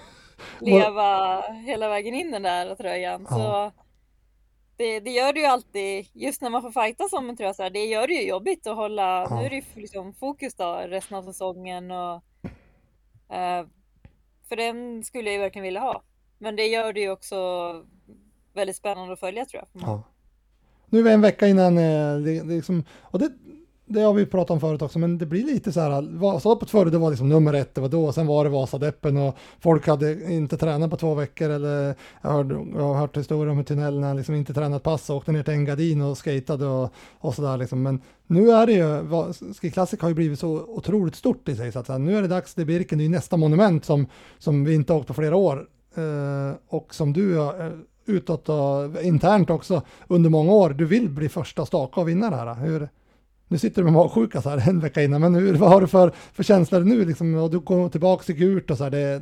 Leva hela vägen in den där tröjan, ja. Så det, det gör det ju alltid, just när man får fighta som en tröja så här, det gör det ju jobbigt att hålla, ja. Nu är det ju liksom fokus då resten av säsongen och uh, för den skulle jag ju verkligen vilja ha. Men det gör det ju också väldigt spännande att följa, tror jag.
Ja. Nu är vi en vecka innan, det, det liksom, och det, det har vi pratat om förut också, men det blir lite så här, Vasaloppet förr, det var liksom nummer ett, det var då, och sen var det Vasadeppen och folk hade inte tränat på två veckor, eller jag, hörde, jag har hört historier om hur tunnellerna liksom inte tränat pass och åkte ner till Engadin och skatade och, och sådär liksom. Men nu är det ju, Ski Classic har ju blivit så otroligt stort i sig, så att så här, nu är det dags, det Birken, det är nästa monument som, som vi inte har åkt på flera år, eh, och som du har utåt och internt också under många år, du vill bli första staka och vinna det här. Hur, nu sitter du med magsjuka så här en vecka innan, men hur, vad har du för, för känslor nu liksom, och du kommer tillbaka till gult och så här, det,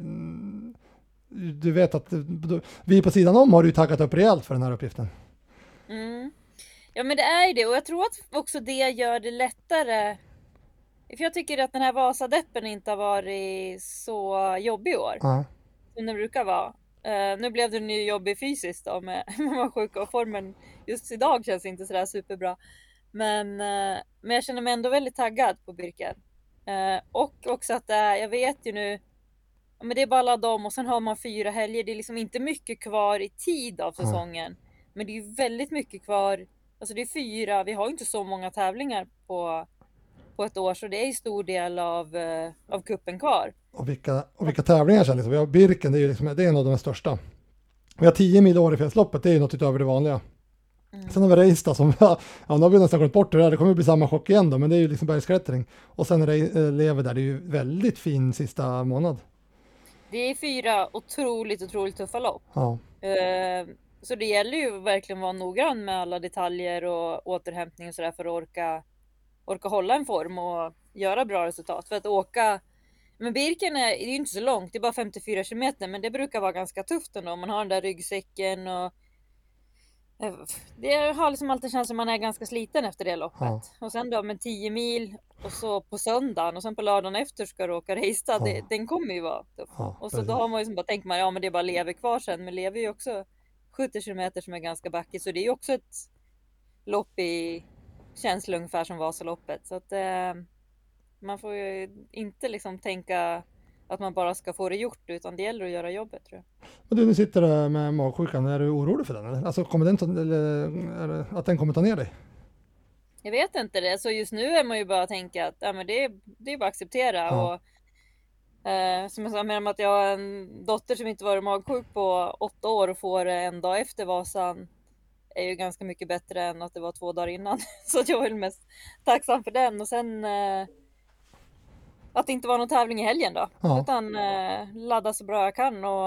du vet att du, vi på sidan om har ju taggat upp rejält för den här uppgiften.
Mm. Ja, men det är ju det, och jag tror att också det gör det lättare, för jag tycker att den här Vasadeppen inte har varit så jobbig i år, uh-huh. som det brukar vara. Uh, nu blev det ju jobbig fysiskt då med, med magsjuka, och formen just idag känns inte sådär superbra. Men, uh, men jag känner mig ändå väldigt taggad på Birken. Uh, och också att uh, jag vet ju nu, men det är bara alla dem och sen har man fyra helger. Det är liksom inte mycket kvar i tid av säsongen. Mm. Men det är ju väldigt mycket kvar. Alltså det är fyra, vi har ju inte så många tävlingar på, på ett år. Så det är en stor del av, uh, av kuppen kvar. Och
vilka, och vilka tävlingar sen liksom. Vi har Birken, det är ju liksom, det är en av de största. Vi har tio mil Årefjällsloppet, det är ju något utöver det vanliga. Mm. Sen har vi Reista som, ja nu har vi nästan gått bort det där, det kommer bli samma chock igen då, men det är ju liksom bergsklättring. Och sen är det Lever där, det är ju väldigt fin sista månad.
Det är fyra otroligt, otroligt tuffa lopp. Ja. Uh, så det gäller ju verkligen att vara noggrann med alla detaljer och återhämtning och sådär för att orka, orka hålla en form och göra bra resultat. För att åka, men Birken är, det är ju inte så långt, det är bara femtiofyra kilometer, men det brukar vara ganska tufft ändå. Man har den där ryggsäcken och det har liksom alltid känts som man är ganska sliten efter det loppet. Ja. Och sen då med tio mil och så på söndagen och sen på lördagen efter ska du åka Reista. Ja. Det, den kommer ju vara tuff. Ja, och så precis. Då har man ju som bara tänkt man, ja men det är bara Lever kvar sen. Men Lever är ju också sjuttio kilometer som är ganska backigt. Så det är ju också ett lopp i känsla ungefär som Vasaloppet. Så att eh, man får ju inte liksom tänka att man bara ska få det gjort, utan det gäller att göra jobbet, tror jag.
Och du, nu sitter du med magsjukan, är du orolig för den? Eller? Alltså kommer den ta, eller är det, att den kommer ta ner dig?
Jag vet inte det, så just nu är man ju bara att tänka att ja, men det, är, det är bara att acceptera. Ja. Och, eh, som jag sa, med att jag har en dotter som inte varit magsjuk på åtta år och får en dag efter Vasan är ju ganska mycket bättre än att det var två dagar innan. Så att jag är mest tacksam för den. Och sen eh, att det inte var någon tävling i helgen då. Ja. Utan eh, ladda så bra jag kan och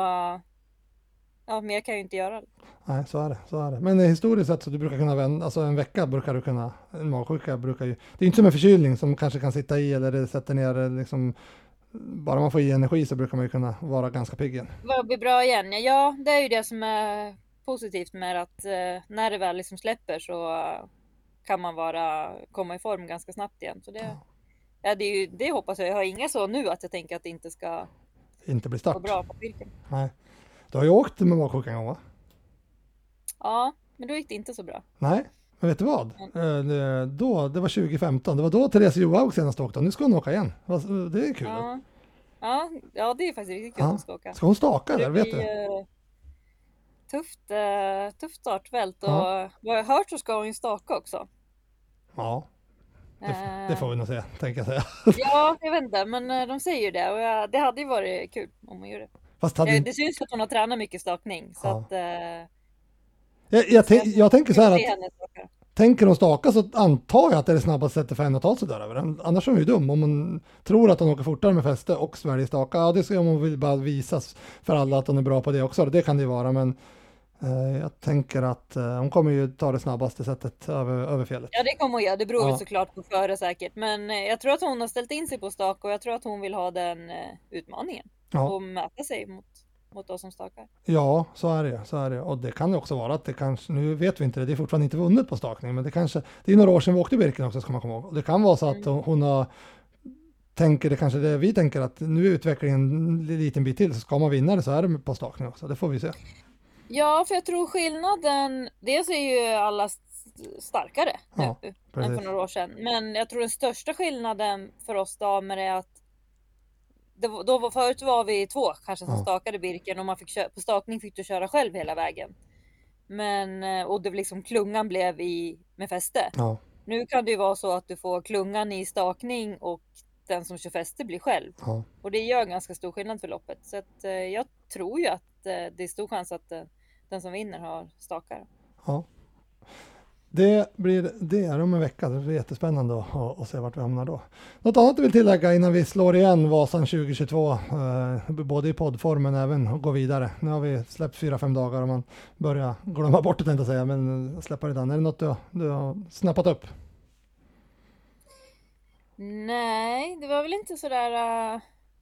ja, mer kan jag ju inte göra.
Nej, så är det, så är det. Men historiskt sett så du brukar kunna vända, alltså en vecka brukar du kunna, en magsjuka brukar ju, det är inte som en förkylning som kanske kan sitta i eller det sätter ner liksom, bara man får i energi så brukar man ju kunna vara ganska pigg igen.
Vad blir bra igen? Ja, det är ju det som är positivt med att eh, när det väl liksom släpper så uh, kan man vara, komma i form ganska snabbt igen. Så det, ja. Ja, det, är ju, det hoppas jag. Jag har inga så nu att jag tänker att det inte ska
inte bli start.
Gå bra på Birken.
Nej. Du har ju åkt med magsjuka en gång, va?
Ja, men då gick det inte så bra.
Nej, men vet du vad? Mm. Det, då, det var tjugo femton. Det var då Therese Johaug senast åkte. Nu ska hon åka igen. Det är kul.
Ja, ja, ja det är faktiskt riktigt kul ja. att hon ska åka.
Ska hon staka där, vet du?
Tufft, tufft startfält och ja. vad jag har hört så ska hon ju staka också.
Ja, det, det får vi nog se, tänker jag säga.
Ja, jag vet inte, men de säger ju det och jag, det hade ju varit kul om hon gjorde det.
Fast hade...
Det syns att hon har tränat mycket stakning, så ja. att... Eh...
Jag, jag, jag, jag tänker så här att... Tänker hon staka så antar jag att det är det snabbaste sättet för henne att ta sig där över. Annars är hon ju dum. Om hon tror att hon åker fortare med fäste och Sverige staka. Ja, det ska om hon vill bara visas för alla att hon är bra på det också. Det kan det ju vara, men eh, jag tänker att eh, hon kommer ju ta det snabbaste sättet över, över fjället.
Ja, det kommer hon göra. Det beror ja. såklart på före säkert. Men eh, jag tror att hon har ställt in sig på staka och jag tror att hon vill ha den eh, utmaningen. Ja. Och mäta sig mot mot oss som stakar.
Ja, så är det, så är det. Och det kan ju också vara att det kanske, nu vet vi inte det, det är fortfarande inte vunnet på stakning, men det kanske, det är några år sedan vi åkte Birken också, ska man komma ihåg. Och det kan vara så att mm. hon har, tänker det kanske det vi tänker att nu är utvecklingen en liten bit till, så ska man vinna det så är det på stakning också, det får vi se.
Ja, för jag tror skillnaden, dels är ju alla starkare
ja,
nu än för några år sedan, men jag tror den största skillnaden för oss damer är att Det var, då var, förut var vi två kanske som ja. stakade Birken och man fick köra, på stakning fick du köra själv hela vägen. Men, och det liksom klungan blev i med fäste.
Ja.
Nu kan det ju vara så att du får klungan i stakning och den som kör fäste blir själv.
Ja.
Och det gör ganska stor skillnad för loppet. Så att, eh, jag tror ju att eh, det är stor chans att eh, den som vinner har stakare.
Ja. Det blir det är om en vecka, det blir jättespännande att, att se vart vi hamnar då. Något annat du vill tillägga innan vi slår igen Vasan tjugo tjugotvå, eh, både i poddformen även gå vidare. Nu har vi släppt fyra, fem dagar och man börjar glömma bort det, tänkte jag säga, men släppa det där. Är det något du, du har snappat upp?
Nej, det var väl inte sådär... Uh...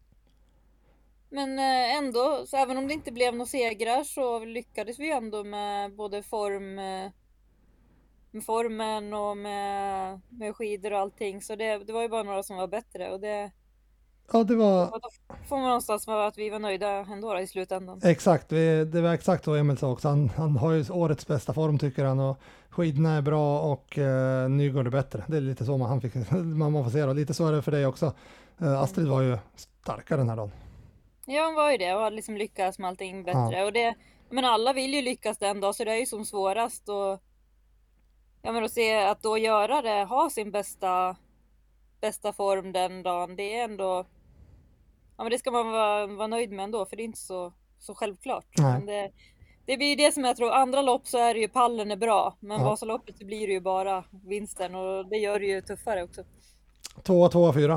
Men uh, ändå, så även om det inte blev några segrar så lyckades vi ändå med både form... Uh... med formen och med, med skidor och allting. Så det, det var ju bara några som var bättre. Och det,
ja, det var...
Då får man någonstans vara att vi var nöjda ändå i slutändan.
Exakt, det var exakt så Emil sa också. Han, han har ju årets bästa form tycker han. Och skidorna är bra och eh, Nygård är bättre. Det är lite så man, han fick, man får se. Och lite så är det för dig också. Eh, Astrid var ju starkare den här dagen.
Ja, hon var ju det. Och hade liksom lyckats med allting bättre. Ja. Och det, men alla vill ju lyckas den dag. Så det är ju som svårast. Och ja, men att se att då göra det, ha sin bästa bästa form den dagen, det är ändå, ja men det ska man vara, vara nöjd med ändå, för det är inte så, så självklart. Men det, det blir ju det som jag tror, andra lopp så är det ju pallen är bra, men ja. Vasaloppet så blir det ju bara vinsten och det gör det ju tuffare också.
Tvåa, tvåa, fyra.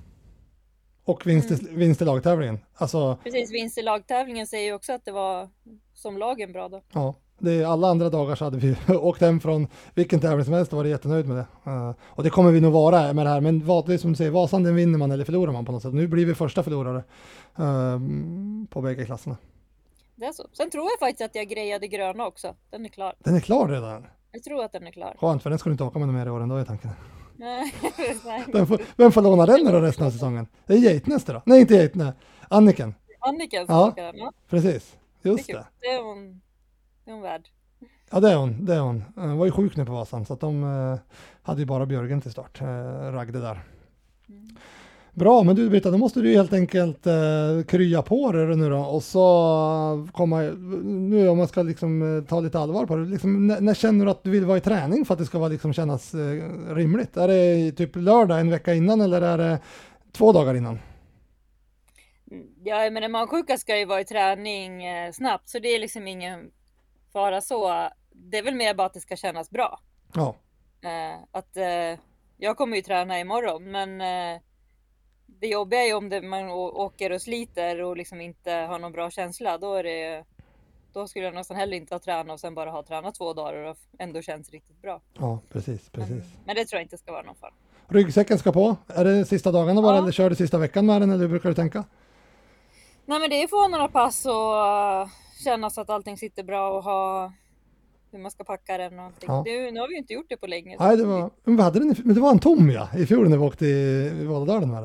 Och vinst, mm. vinst i lagtävlingen. Alltså,
precis, vinst i lagtävlingen säger ju också att det var som lagen bra då.
Ja. Det är alla andra dagar så hade vi åkt hem från vilken tävling som helst och var jättenöjd med det. Uh, och det kommer vi nog vara med det här. Men vad, det är som du säger, Vasan den vinner man eller förlorar man på något sätt. Nu blir vi första förlorare uh, på bägge klasserna.
Det är så. Sen tror jag faktiskt att jag grejade gröna också. Den är klar.
Den är klar redan?
Jag tror att den är klar.
Skönt, för den ska du inte åka med mer i år ändå är tanken.
Nej.
Den får, vem får låna den då resten av säsongen? Det är Geitnäs då? Nej, inte Geitnäs. Anniken.
Anniken
ja,
åka den, ja.
Precis. Just det.
Det, det är hon. Det är hon värd.
Ja, det är hon. Det är hon. Hon var ju sjuk nu på Vasan så att de eh, hade ju bara Björgen till start. Eh, Ragde där. Mm. Bra, men du Britta, då måste du helt enkelt eh, krya på det nu då och så komma, nu om man ska liksom eh, ta lite allvar på det, liksom, när, när känner du att du vill vara i träning för att det ska vara, liksom, kännas eh, rimligt? Är det typ lördag en vecka innan eller är det två dagar innan?
Ja, men en magsjuka ska ju vara i träning eh, snabbt så det är liksom ingen fara så. Det är väl mer bara att det ska kännas bra.
Ja.
Eh, att eh, jag kommer ju träna imorgon men eh, det jobbiga är ju om det, man åker och sliter och liksom inte har någon bra känsla. Då, är det, då skulle jag nästan heller inte ha tränat och sen bara ha tränat två dagar och ändå känns riktigt bra.
Ja, precis. precis.
Men, men det tror jag inte ska vara någon fara.
Ryggsäcken ska på. Är det sista dagarna bara ja. Eller kör du sista veckan med den eller hur brukar du tänka?
Nej men det är få några pass och känna så att allting sitter bra och ha hur man ska packa den och allting. Ja. Det, nu har vi ju inte gjort det på länge.
Nej, det var, men, hade den, men det var en tom ja, i fjol när vi åkte i, i Vålådalen med den.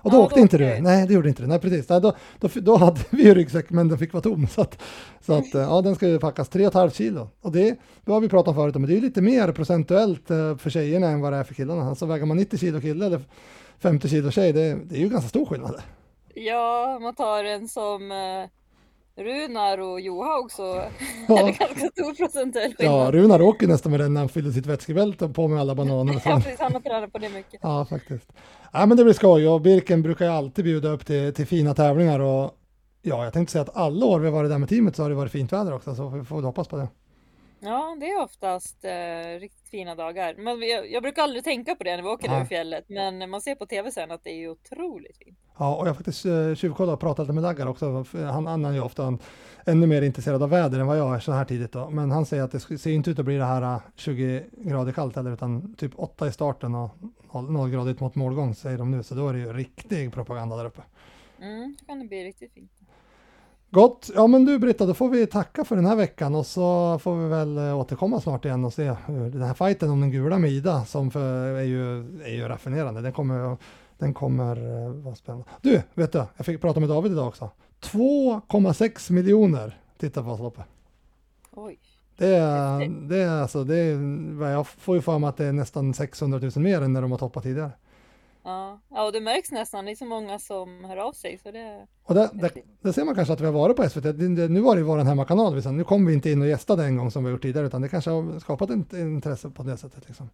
Och då
Ja,
åkte
då
inte
åkte
du.
jag.
Nej, det gjorde inte du. Nej, precis. Nej, då, då, då hade vi ju ryggsäck, men den fick vara tom. Så att, så att ja, den ska ju packas tre och ett halvt kilo. Och det, det har vi pratat om förut, men det är ju lite mer procentuellt för tjejerna än vad det är för killarna. Alltså väger man nittio kilo kille eller femtio kilo tjej, det, det är ju ganska stor skillnad.
Ja, man tar en som eh, Runar och Johaug så
Ja.
är det ganska stor procentuell
Ja,
skillnad.
Runar åker nästan med den när han fyller sitt vätskebälte och på med alla bananer. Och
Ja,
sånt.
precis, han har tränat på det mycket.
Ja, faktiskt. Ja, men det blir skoj och Birken brukar ju alltid bjuda upp till, till fina tävlingar och ja, jag tänkte säga att alla år vi har varit där med teamet så har det varit fint väder också, så vi får hoppas på det.
Ja, det är oftast eh, riktigt fina dagar. Men jag, jag brukar aldrig tänka på det när vi åker
Nej.
över fjället, men man ser på tv sen att det är ju otroligt fint.
Ja, och jag har faktiskt eh, tjuvkollat och pratat lite med Daggar också. Han, han är ju ofta en, ännu mer intresserad av väder än vad jag är så här tidigt då. Men han säger att det ser inte ut att bli det här eh, tjugo grader kallt eller utan typ åtta i starten och noll gradigt mot målgång säger de nu. Så då är det ju riktig propaganda där uppe.
Mm, då kan det bli riktigt fint.
Gott, ja men du Britta, då får vi tacka för den här veckan och så får vi väl eh, återkomma snart igen och se hur den här fighten om den gula med Ida som för, är, ju, är ju raffinerande. Den kommer, den kommer eh, vara spännande. Du, vet du, jag fick prata med David idag också. två komma sex miljoner tittar på Vasaloppet.
Oj.
Det är, det är alltså, det är, jag får ju för mig att det är nästan sexhundratusen mer än när de har toppat tidigare.
Ja. Ja, och det märks nästan. Det är så många som hör av sig. Så det...
Och det, det, det ser man kanske att vi har varit på S V T. Det, det, nu var det ju vår hemmakanal. Vi sa, nu kommer vi inte in och gästade en gång som vi har gjort tidigare, utan det kanske har skapat ett intresse på det sättet. Liksom.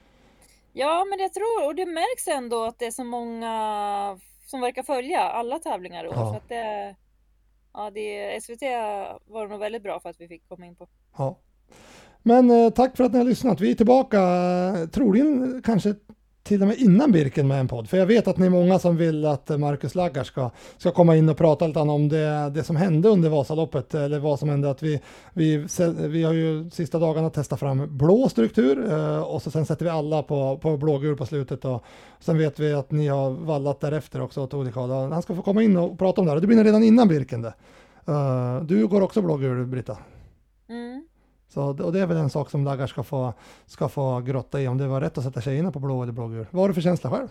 Ja, men jag tror, och det märks ändå att det är så många som verkar följa alla tävlingar i år.
Ja.
Så att det, ja, det, S V T var nog väldigt bra för att vi fick komma in på.
Ja. Men eh, tack för att ni har lyssnat. Vi är tillbaka eh, troligen kanske till och med innan Birken med en podd. För jag vet att ni är många som vill att Marcus Laggar ska, ska komma in och prata lite om det, det som hände under Vasaloppet. Eller vad som hände. Att vi, vi, vi har ju sista dagarna testat fram blå struktur. Eh, och så sen sätter vi alla på, på blågul på slutet. Och sen vet vi att ni har vallat därefter också åt olika håll. Han ska få komma in och prata om det här. Det blir redan innan Birken det. Uh, du går också blågul, Britta.
Mm.
Så, och det är väl en sak som Laggar ska få, ska få grotta i, om det var rätt att sätta tjejerna på blå eller blågul. Vad har du för känsla själv?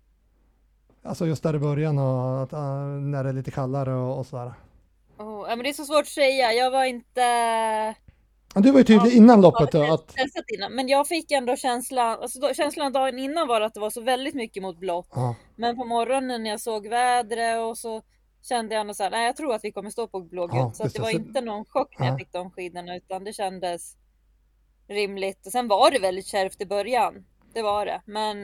Alltså just där i början och att, uh, när det är lite kallare och, och sådär.
Oh, ja, men det är så svårt att säga. Jag var inte...
Ja, du var ju tydlig ja, innan loppet. Då, att...
innan. Men jag fick ändå känslan, alltså då, känslan dagen innan var att det var så väldigt mycket mot blått.
Ja.
Men på morgonen när jag såg vädret och så kände jag ändå så här, nej jag tror att vi kommer stå på blågult. Ja, så att det var så... inte någon chock när ja. jag fick de skidorna, utan det kändes rimligt. Och sen var det väldigt kärvt i början, det var det. Men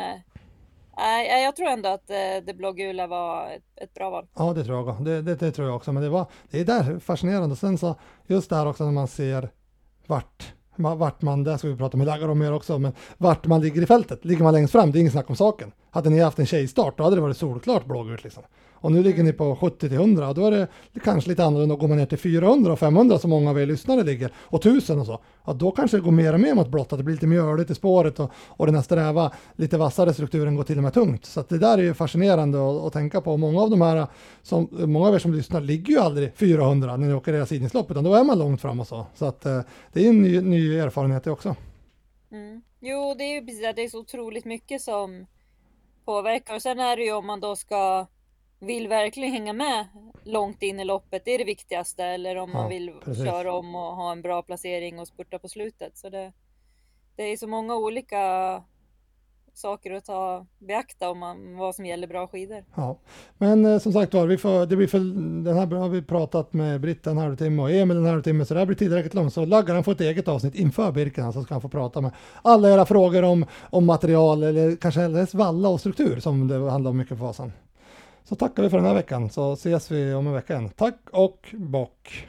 nej, äh, jag tror ändå att äh, det blågula var ett, ett bra val.
Ja, det tror jag. Det, det, det tror jag också. Men det, var, det är där fascinerande. Sen så just det här också när man ser vart, vart man, där ska vi prata med Laggar om mer också, men vart man ligger i fältet. Ligger man längst fram, det är ingen snack om saken. Hade ni haft en tjejstart, då hade det varit solklart blågult liksom. Och nu ligger ni på sjuttio till hundra, och då är det kanske lite annorlunda att gå ner till fyrahundra och femhundra som många av er lyssnare ligger, och tusen och så. Ja, då kanske det går mer och mer mot blått, att det blir lite mjöligt i spåret och, och den här sträva, lite vassare strukturen går till och med tungt. Så att det där är ju fascinerande att, att tänka på. Många av de här, som, många av er som lyssnar ligger ju aldrig fyrahundra när ni åker era sidningslopp, utan då är man långt fram och så. Så att eh, det är en ny, ny erfarenhet också.
Mm. Jo, det är ju precis, det är så otroligt mycket som påverkar. Och sen är det ju om man då ska vill verkligen hänga med långt in i loppet, det är det viktigaste, eller om ja, man vill precis. köra om och ha en bra placering och spurta på slutet. Så det, det är så många olika saker att ta beakta om man, vad som gäller bra skidor.
Ja, men eh, som sagt var, vi får, det blir för, den här har vi pratat med Britta en halvtimme och Emil en halvtimme, så det här blir tillräckligt långt. Så Laggar han får ett eget avsnitt inför Birken, så ska han få prata med alla era frågor om, om material eller kanske helst valla och struktur som det handlar om mycket på Vasan. Så tackar vi för den här veckan, så ses vi om en vecka igen. Tack och bock!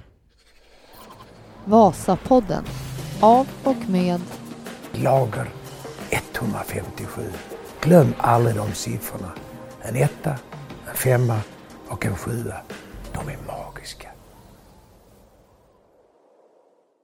Vasapodden av och med
Lager etthundrafemtiosju. Glöm aldrig de siffrorna. En etta, en femma och en sjua. De är magiska.